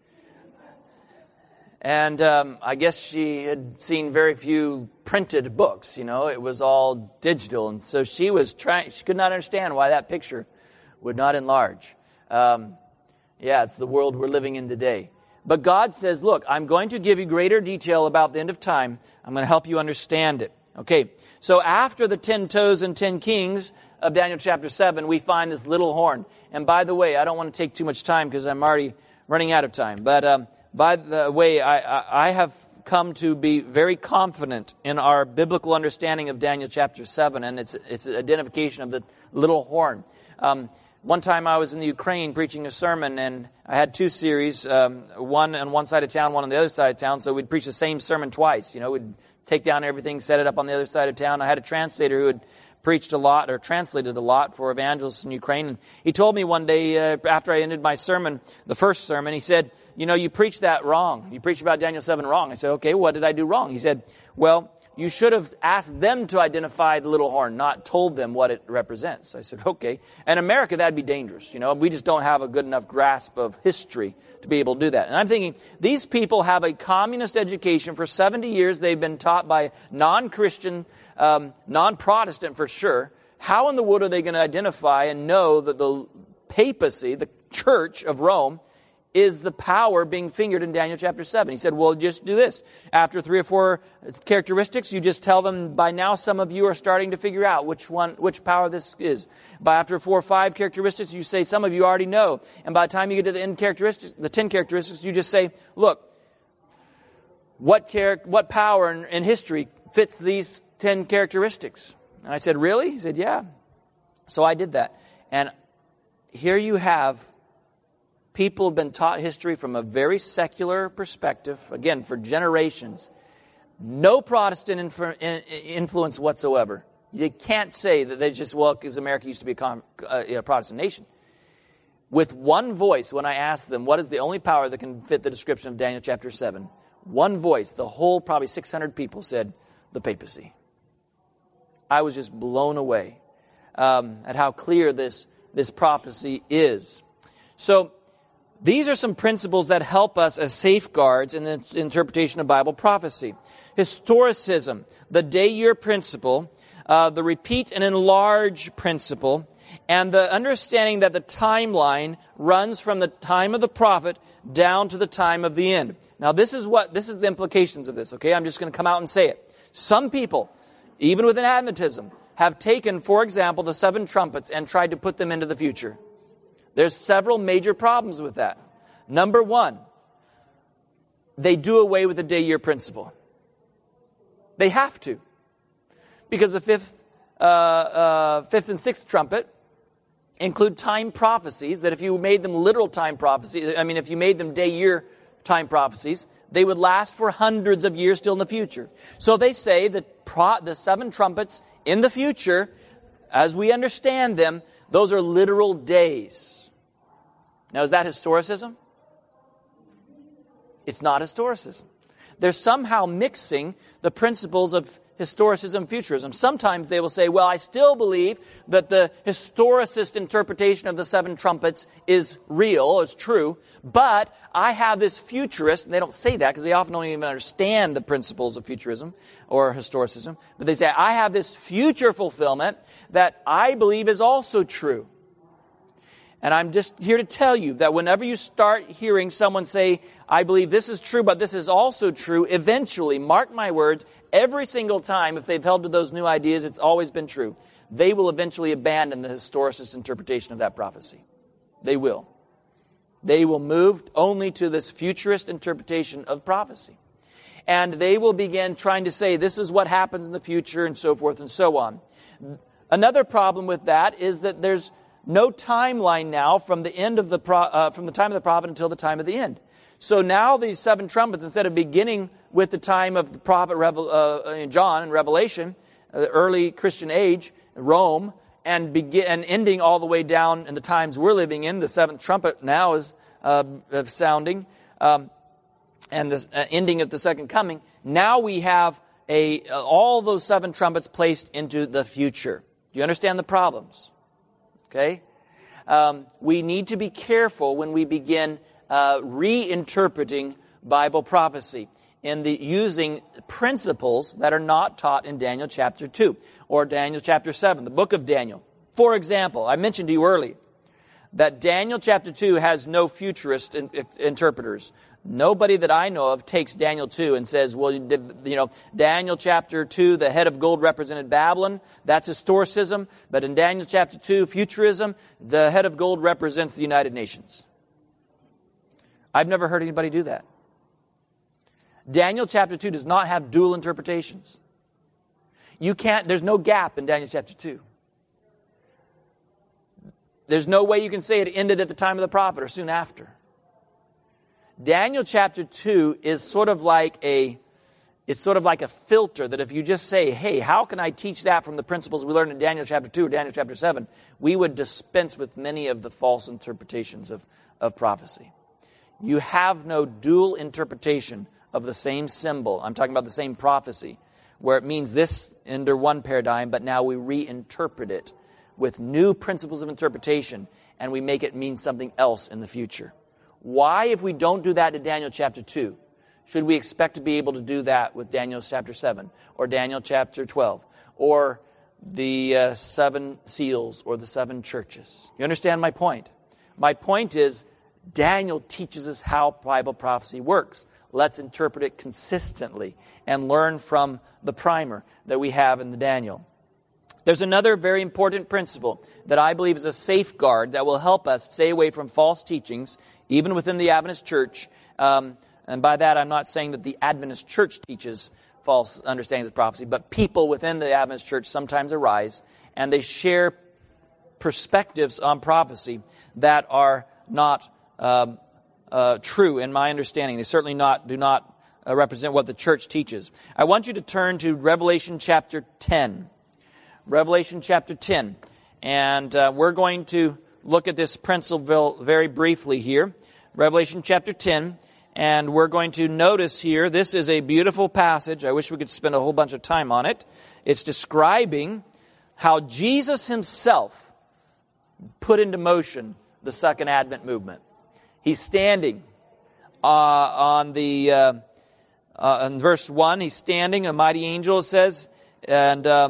And um, I guess she had seen very few printed books, you know. It was all digital. And so she was trying, she could not understand why that picture would not enlarge. Um, yeah, it's the world we're living in today. But God says, look, I'm going to give you greater detail about the end of time. I'm going to help you understand it. Okay, so after the ten toes and ten kings of Daniel chapter seven, we find this little horn. And by the way, I don't want to take too much time because I'm already running out of time. But um, by the way, I, I, I have come to be very confident in our biblical understanding of Daniel chapter seven and its, its identification of the little horn. Um, one time I was in the Ukraine preaching a sermon, and I had two series, um, one on one side of town, one on the other side of town, so we'd preach the same sermon twice. You know, we'd take down everything, set it up on the other side of town. I had a translator who had preached a lot or translated a lot for evangelists in Ukraine. And he told me one day uh, after I ended my sermon, the first sermon, he said, you know, you preached that wrong. You preached about Daniel seven wrong. I said, okay, what did I do wrong? He said, well, you should have asked them to identify the little horn, not told them what it represents. I said, okay. In America, that'd be dangerous. You know, we just don't have a good enough grasp of history to be able to do that. And I'm thinking, these people have a communist education. For seventy years, they've been taught by non-Christian, um, non-Protestant for sure. How in the world are they going to identify and know that the papacy, the Church of Rome, is the power being fingered in Daniel chapter seven? He said, well, just do this. After three or four characteristics, you just tell them, by now some of you are starting to figure out which one, which power this is. By after four or five characteristics, you say, some of you already know. And by the time you get to the end characteristics, the ten characteristics, you just say, look, what char- what power in, in history fits these ten characteristics? And I said, really? He said, yeah. So I did that. And here you have people have been taught history from a very secular perspective, again, for generations. No Protestant inf- influence whatsoever. You can't say that they just, well, because America used to be a, com- uh, a Protestant nation. With one voice, when I asked them, what is the only power that can fit the description of Daniel chapter seven? One voice, the whole probably six hundred people said, the papacy. I was just blown away um, at how clear this, this prophecy is. So, these are some principles that help us as safeguards in the interpretation of Bible prophecy. Historicism, the de jure principle, uh, the repeat and enlarge principle, and the understanding that the timeline runs from the time of the prophet down to the time of the end. Now, this is what this is the implications of this, okay? I'm just going to come out and say it. Some people, even within Adventism, have taken, for example, the seven trumpets and tried to put them into the future. There's several major problems with that. Number one, they do away with the day-year principle. They have to. Because the fifth, uh, uh, fifth and sixth trumpet include time prophecies that if you made them literal time prophecies, I mean, if you made them day-year time prophecies, they would last for hundreds of years still in the future. So they say that pro- the seven trumpets in the future, as we understand them, those are literal days. Now, is that historicism? It's not historicism. They're somehow mixing the principles of historicism and futurism. Sometimes they will say, well, I still believe that the historicist interpretation of the seven trumpets is real, is true, but I have this futurist, and they don't say that because they often don't even understand the principles of futurism or historicism, but they say, I have this future fulfillment that I believe is also true. And I'm just here to tell you that whenever you start hearing someone say, I believe this is true, but this is also true, eventually, mark my words, every single time, if they've held to those new ideas, it's always been true. They will eventually abandon the historicist interpretation of that prophecy. They will. They will move only to this futurist interpretation of prophecy. And they will begin trying to say, this is what happens in the future, and so forth and so on. Another problem with that is that there's no timeline now from the end of the pro, uh, from the time of the prophet until the time of the end. So now these seven trumpets, instead of beginning with the time of the prophet Revel, uh, John in Revelation, uh, the early Christian age, Rome, and begin and ending all the way down in the times we're living in, the seventh trumpet now is uh, sounding, um, and the uh, ending of the second coming. Now we have a uh, all those seven trumpets placed into the future. Do you understand the problems? Okay? Um, we need to be careful when we begin uh, reinterpreting Bible prophecy in the using principles that are not taught in Daniel chapter two or Daniel chapter seven, the book of Daniel. For example, I mentioned to you earlier that Daniel chapter two has no futurist in, in, interpreters. Nobody that I know of takes Daniel two and says, well, you know, Daniel chapter two, the head of gold represented Babylon. That's historicism. But in Daniel chapter two, futurism, the head of gold represents the United Nations. I've never heard anybody do that. Daniel chapter two does not have dual interpretations. You can't, there's no gap in Daniel chapter two. There's no way you can say it ended at the time of the prophet or soon after. Daniel chapter two is sort of like a, it's sort of like a filter that if you just say, hey, how can I teach that from the principles we learned in Daniel chapter two or Daniel chapter seven, we would dispense with many of the false interpretations of, of prophecy. You have no dual interpretation of the same symbol. I'm talking about the same prophecy, where it means this under one paradigm, but now we reinterpret it with new principles of interpretation, and we make it mean something else in the future. Why, if we don't do that in Daniel chapter two, should we expect to be able to do that with Daniel chapter seven, or Daniel chapter twelve, or the uh, seven seals, or the seven churches? You understand my point? My point is, Daniel teaches us how Bible prophecy works. Let's interpret it consistently and learn from the primer that we have in the Daniel. There's another very important principle that I believe is a safeguard that will help us stay away from false teachings, even within the Adventist church. Um, and by that, I'm not saying that the Adventist church teaches false understandings of prophecy, but people within the Adventist church sometimes arise and they share perspectives on prophecy that are not um, uh, true in my understanding. They certainly not do not uh, represent what the church teaches. I want you to turn to Revelation chapter ten. Revelation chapter ten. And uh, we're going to look at this principle very briefly here. Revelation chapter ten. And we're going to notice here, this is a beautiful passage. I wish we could spend a whole bunch of time on it. It's describing how Jesus himself put into motion the Second Advent movement. He's standing uh, on the, uh, uh, in verse one, he's standing, a mighty angel, it says, and um,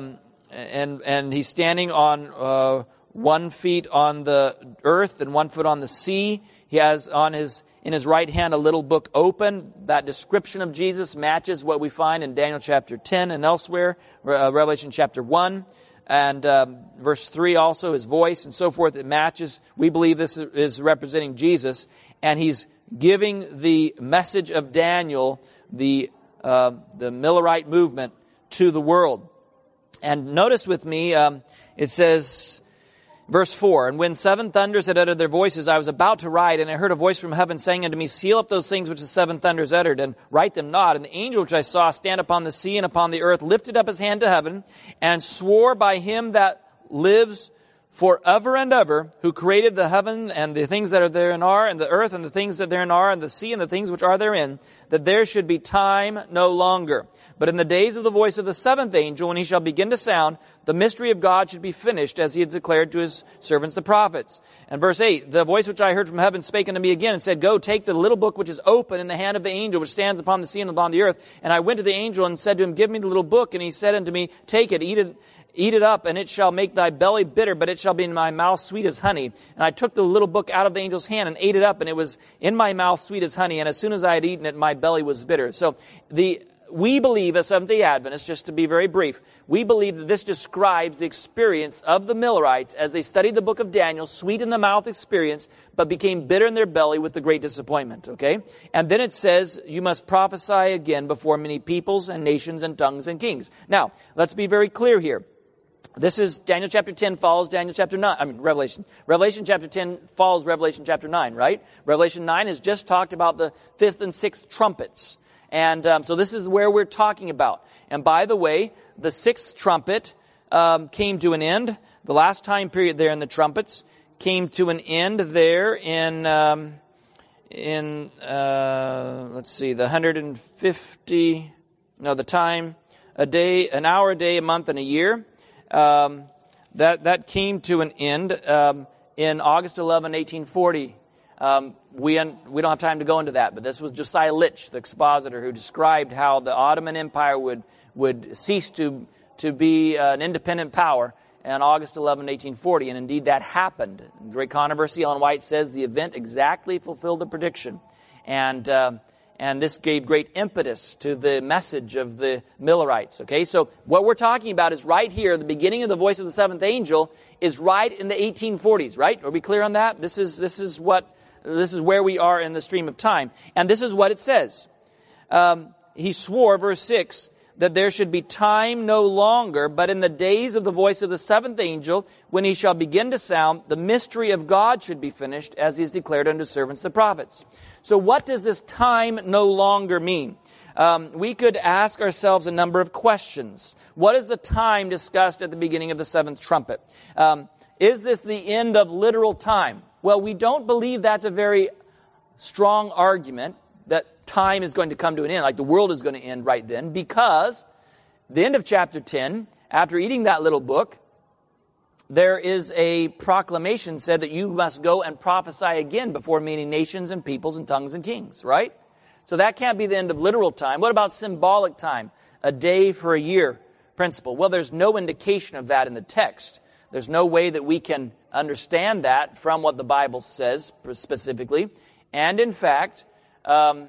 and and he's standing on uh, one feet on the earth and one foot on the sea. He has on his in his right hand a little book open. That description of Jesus matches what we find in Daniel chapter ten and elsewhere, uh, Revelation chapter one. And um, verse three also, his voice and so forth, it matches. We believe this is representing Jesus. And he's giving the message of Daniel, the uh, the Millerite movement, to the world. And notice with me, um, it says, verse four, "And when seven thunders had uttered their voices, I was about to write, and I heard a voice from heaven saying unto me, Seal up those things which the seven thunders uttered, and write them not. And the angel which I saw stand upon the sea and upon the earth lifted up his hand to heaven, and swore by him that lives forever and ever, who created the heaven and the things that are therein are, and the earth and the things that therein are, and the sea and the things which are therein, that there should be time no longer. But in the days of the voice of the seventh angel, when he shall begin to sound, the mystery of God should be finished, as he had declared to his servants the prophets." And verse eight, "The voice which I heard from heaven spake unto me again, and said, Go, take the little book which is open in the hand of the angel, which stands upon the sea and upon the earth. And I went to the angel and said to him, Give me the little book. And he said unto me, Take it, eat it, Eat it up, and it shall make thy belly bitter, but it shall be in my mouth sweet as honey. And I took the little book out of the angel's hand and ate it up, and it was in my mouth sweet as honey. And as soon as I had eaten it, my belly was bitter." So the we believe as Seventh-day Adventists, just to be very brief, we believe that this describes the experience of the Millerites as they studied the book of Daniel, sweet in the mouth experience, but became bitter in their belly with the great disappointment, okay? And then it says, you must prophesy again before many peoples and nations and tongues and kings. Now, let's be very clear here. This is Daniel chapter ten follows Daniel chapter nine. I mean, Revelation. Revelation chapter ten follows Revelation chapter nine, right? Revelation nine has just talked about the fifth and sixth trumpets. And um, so this is where we're talking about. And by the way, the sixth trumpet um, came to an end. The last time period there in the trumpets came to an end there in, um, in uh, let's see, the one hundred fifty, no, the time, a day, an hour, a day, a month, and a year. Um, that that came to an end um, in August eleventh, eighteen forty. Um, we un, we don't have time to go into that, but this was Josiah Litch, the expositor, who described how the Ottoman Empire would would cease to to be uh, an independent power on August eleventh, eighteen forty, and indeed that happened. Great controversy. Ellen White says the event exactly fulfilled the prediction, and. Uh, And this gave great impetus to the message of the Millerites. Okay, so what we're talking about is right here, the beginning of the voice of the seventh angel is right in the eighteen forties, right? Are we clear on that? This is this is what this is where we are in the stream of time, and this is what it says. Um, he swore, verse six, that there should be time no longer, but in the days of the voice of the seventh angel, when he shall begin to sound, the mystery of God should be finished, as he has declared unto servants the prophets. So what does this time no longer mean? Um, we could ask ourselves a number of questions. What is the time discussed at the beginning of the seventh trumpet? Um, is this the end of literal time? Well, we don't believe that's a very strong argument that time is going to come to an end, like the world is going to end right then, because the end of chapter ten, after eating that little book, there is a proclamation said that you must go and prophesy again before many nations and peoples and tongues and kings, right? So that can't be the end of literal time. What about symbolic time? A day for a year principle. Well, there's no indication of that in the text. There's no way that we can understand that from what the Bible says specifically. And in fact, um,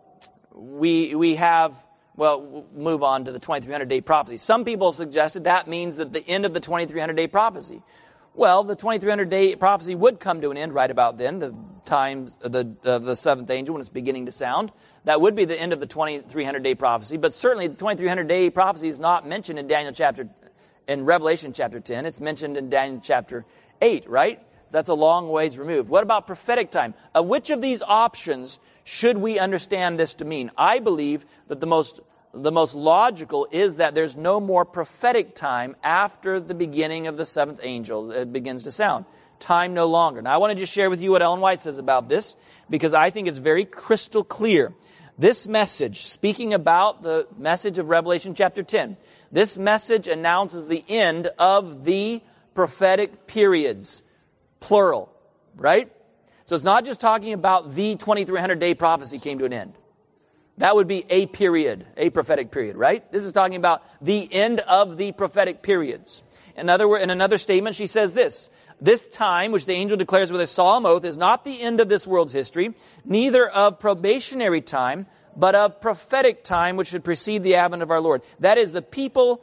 we we have... Well, we'll move on to the twenty-three hundred day prophecy. Some people suggested that means that the end of the twenty-three hundred day prophecy. Well, the twenty-three hundred day prophecy would come to an end right about then, the time of the, of the seventh angel when it's beginning to sound. That would be the end of the twenty-three hundred day prophecy. But certainly the twenty-three hundred day prophecy is not mentioned in Daniel chapter, in Revelation chapter ten. It's mentioned in Daniel chapter eight, right? That's a long ways removed. What about prophetic time? Uh, which of these options should we understand this to mean? I believe that the most the most logical is that there's no more prophetic time after the beginning of the seventh angel. It begins to sound. Time no longer. Now, I want to just share with you what Ellen White says about this, because I think it's very crystal clear. This message, speaking about the message of Revelation chapter ten, this message announces the end of the prophetic periods. Plural, right? So it's not just talking about the twenty-three hundred day prophecy came to an end. That would be a period, a prophetic period, right? This is talking about the end of the prophetic periods. In other, in another statement, she says this: this time, which the angel declares with a solemn oath, is not the end of this world's history, neither of probationary time, but of prophetic time, which should precede the advent of our Lord. That is, the people,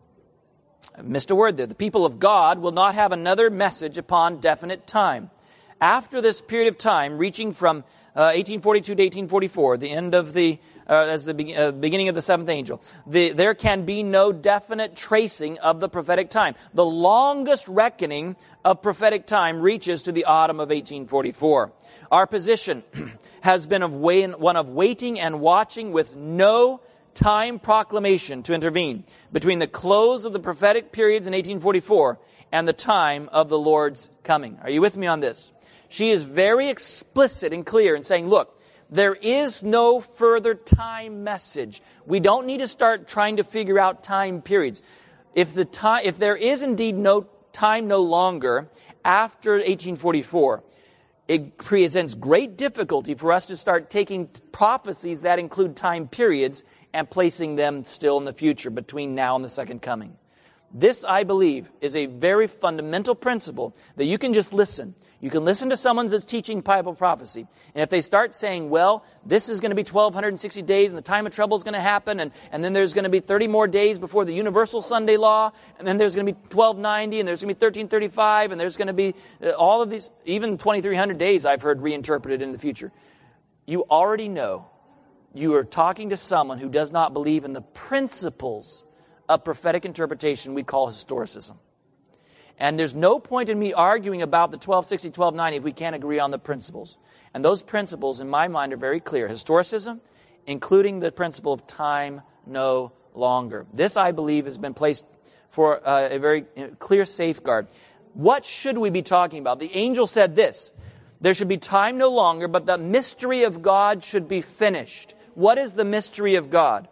I missed a word there, the people of God will not have another message upon definite time. After this period of time, reaching from uh, eighteen forty-two to eighteen forty-four, the end of the, uh, as the be- uh, beginning of the seventh angel, the, there can be no definite tracing of the prophetic time. The longest reckoning of prophetic time reaches to the autumn of eighteen forty-four. Our position has been of way, one of waiting and watching with no time proclamation to intervene between the close of the prophetic periods in eighteen forty-four and the time of the Lord's coming. Are you with me on this? She is very explicit and clear in saying, look, there is no further time message. We don't need to start trying to figure out time periods. If the time, if there is indeed no time no longer after eighteen forty-four, it presents great difficulty for us to start taking prophecies that include time periods and placing them still in the future between now and the second coming. This, I believe, is a very fundamental principle that you can just listen. You can listen to someone that's teaching Bible prophecy. And if they start saying, well, this is going to be twelve sixty days and the time of trouble is going to happen, and, and then there's going to be thirty more days before the universal Sunday law, and then there's going to be twelve ninety, and there's going to be thirteen thirty-five, and there's going to be uh, all of these, even twenty-three hundred days I've heard reinterpreted in the future. You already know you are talking to someone who does not believe in the principles of prophetic interpretation we call historicism. And there's no point in me arguing about the twelve sixty, twelve ninety if we can't agree on the principles. And those principles, in my mind, are very clear. Historicism, including the principle of time no longer. This, I believe, has been placed for uh, a very clear safeguard. What should we be talking about? The angel said this: there should be time no longer, but the mystery of God should be finished. What is the mystery of God?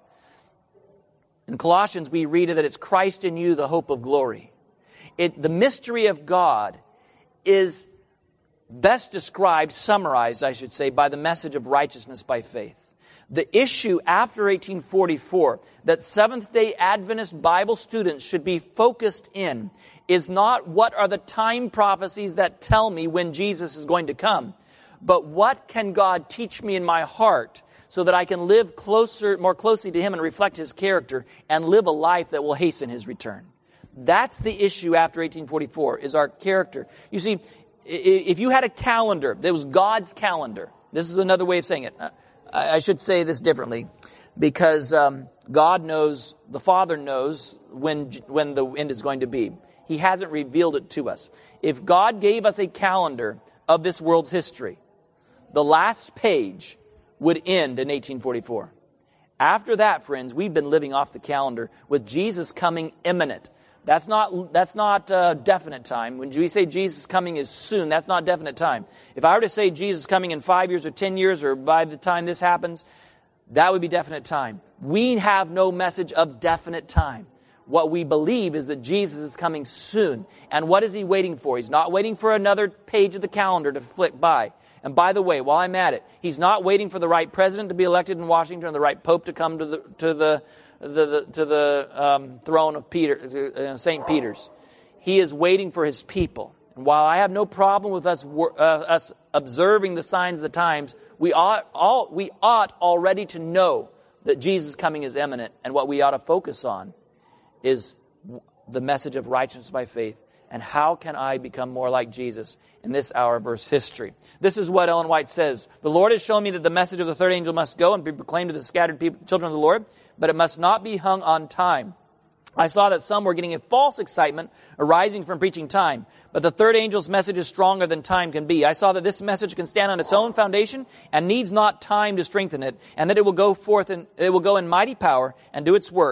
In Colossians, we read that it's Christ in you, the hope of glory. It, the mystery of God is best described, summarized, I should say, by the message of righteousness by faith. The issue after eighteen forty-four that Seventh-day Adventist Bible students should be focused in is not what are the time prophecies that tell me when Jesus is going to come, but what can God teach me in my heart so that I can live closer, more closely to Him and reflect His character and live a life that will hasten His return. That's the issue after eighteen forty-four, is our character. You see, if you had a calendar that was God's calendar, this is another way of saying it. I should say this differently, because um, God knows, the Father knows when when the end is going to be. He hasn't revealed it to us. If God gave us a calendar of this world's history, the last page would end in eighteen forty-four. After that, friends, we've been living off the calendar with Jesus coming imminent. That's not that's not uh, definite time. When we say Jesus coming is soon, that's not definite time. If I were to say Jesus coming in five years or ten years or by the time this happens, that would be definite time. We have no message of definite time. What we believe is that Jesus is coming soon. And what is He waiting for? He's not waiting for another page of the calendar to flick by. And by the way, while I'm at it, He's not waiting for the right president to be elected in Washington or the right pope to come to the to the The, the, to the um, throne of Peter, uh, Saint Peter's. He is waiting for His people. And while I have no problem with us uh, us observing the signs of the times, we ought all we ought already to know that Jesus' coming is imminent, and what we ought to focus on is the message of righteousness by faith. And how can I become more like Jesus in this hour verse history? This is what Ellen White says. The Lord has shown me that the message of the third angel must go and be proclaimed to the scattered people, children of the Lord, but it must not be hung on time. I saw that some were getting a false excitement arising from preaching time, but the third angel's message is stronger than time can be. I saw that this message can stand on its own foundation and needs not time to strengthen it, and that it will go forth and it will go in mighty power and do its work,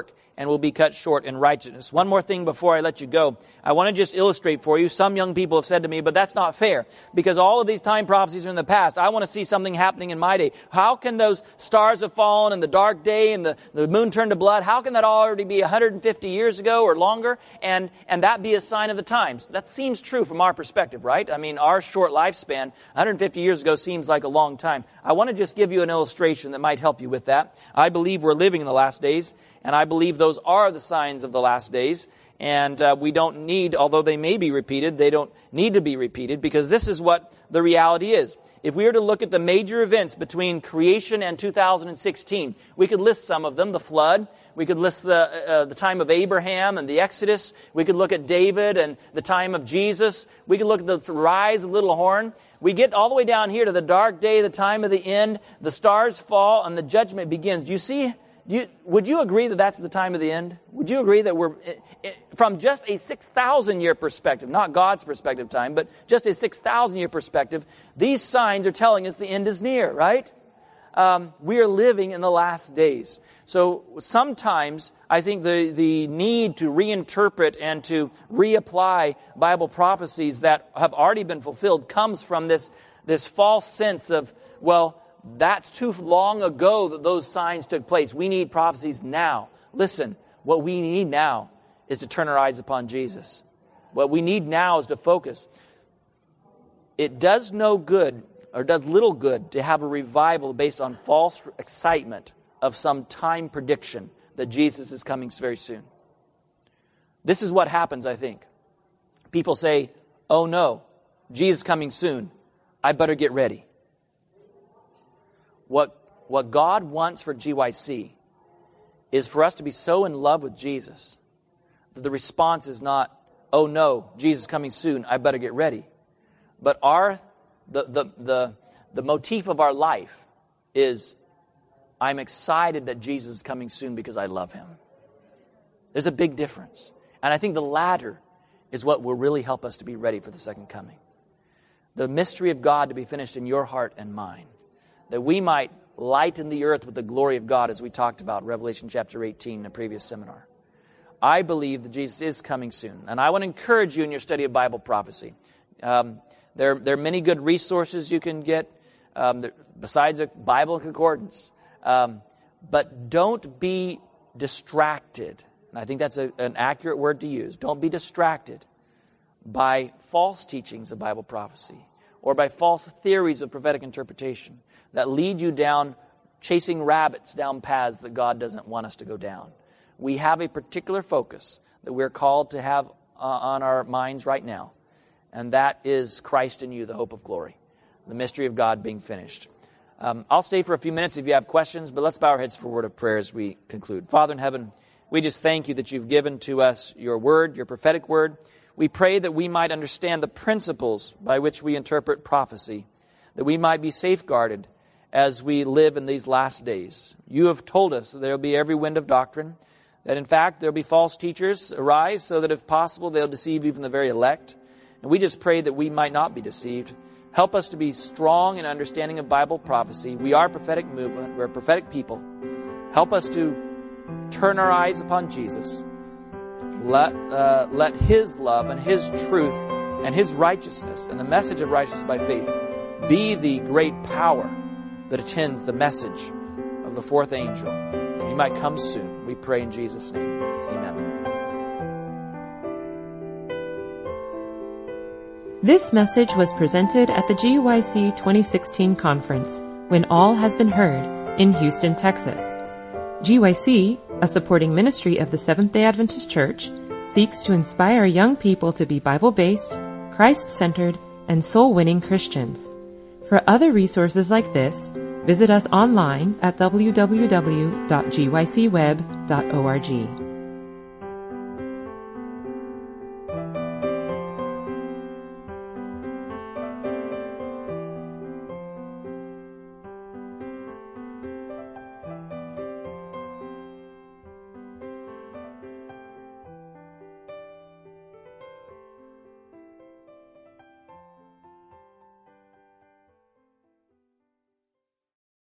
and will be cut short in righteousness. One more thing before I let you go. I want to just illustrate for you. Some young people have said to me, but that's not fair, because all of these time prophecies are in the past. I want to see something happening in my day. How can those stars have fallen and the dark day and the, the moon turned to blood, how can that already be one hundred fifty years ago or longer, and, and that be a sign of the times? That seems true from our perspective, right? I mean, our short lifespan, one hundred fifty years ago, seems like a long time. I want to just give you an illustration that might help you with that. I believe we're living in the last days, and I believe those are the signs of the last days. And uh, we don't need, although they may be repeated, they don't need to be repeated, because this is what the reality is. If we were to look at the major events between creation and two thousand sixteen, we could list some of them: the flood. We could list the uh, the time of Abraham and the Exodus. We could look at David and the time of Jesus. We could look at the rise of Little Horn. We get all the way down here to the dark day, the time of the end. The stars fall and the judgment begins. Do you see? Do you, would you agree that that's the time of the end? Would you agree that we're, from just a six thousand year perspective, not God's perspective time, but just a six thousand year perspective, these signs are telling us the end is near, right? Um, we are living in the last days. So sometimes I think the, the need to reinterpret and to reapply Bible prophecies that have already been fulfilled comes from this, this false sense of, well, that's too long ago that those signs took place. We need prophecies now. Listen, what we need now is to turn our eyes upon Jesus. What we need now is to focus. It does no good, or does little good, to have a revival based on false excitement of some time prediction that Jesus is coming very soon. This is what happens, I think. People say, oh no, Jesus is coming soon. I better get ready. What, what God wants for G Y C is for us to be so in love with Jesus that the response is not, oh no, Jesus is coming soon, I better get ready. But our the, the, the, the motif of our life is, I'm excited that Jesus is coming soon because I love Him. There's a big difference. And I think the latter is what will really help us to be ready for the second coming. The mystery of God to be finished in your heart and mine, that we might lighten the earth with the glory of God, as we talked about Revelation chapter eighteen in a previous seminar. I believe that Jesus is coming soon. And I want to encourage you in your study of Bible prophecy. Um, there, there are many good resources you can get um, there, besides a Bible concordance. Um, but don't be distracted. And I think that's a, an accurate word to use. Don't be distracted by false teachings of Bible prophecy or by false theories of prophetic interpretation that lead you down, chasing rabbits down paths that God doesn't want us to go down. We have a particular focus that we're called to have uh, on our minds right now, and that is Christ in you, the hope of glory, the mystery of God being finished. Um, I'll stay for a few minutes if you have questions, but let's bow our heads for a word of prayer as we conclude. Father in heaven, we just thank you that you've given to us your word, your prophetic word. We pray that we might understand the principles by which we interpret prophecy, that we might be safeguarded as we live in these last days. You have told us that there will be every wind of doctrine, that in fact there will be false teachers arise, so that if possible they'll deceive even the very elect. And we just pray that we might not be deceived. Help us to be strong in understanding of Bible prophecy. We are a prophetic movement. We're a prophetic people. Help us to turn our eyes upon Jesus. Let, uh, let His love and His truth and His righteousness and the message of righteousness by faith be the great power that attends the message of the fourth angel, that you might come soon. We pray in Jesus' name. Amen. This message was presented at the G Y C twenty sixteen conference, When All Has Been Heard, in Houston, Texas. G Y C, a supporting ministry of the Seventh-day Adventist Church, seeks to inspire young people to be Bible-based, Christ-centered, and soul-winning Christians. For other resources like this, visit us online at w w w dot g y c web dot org.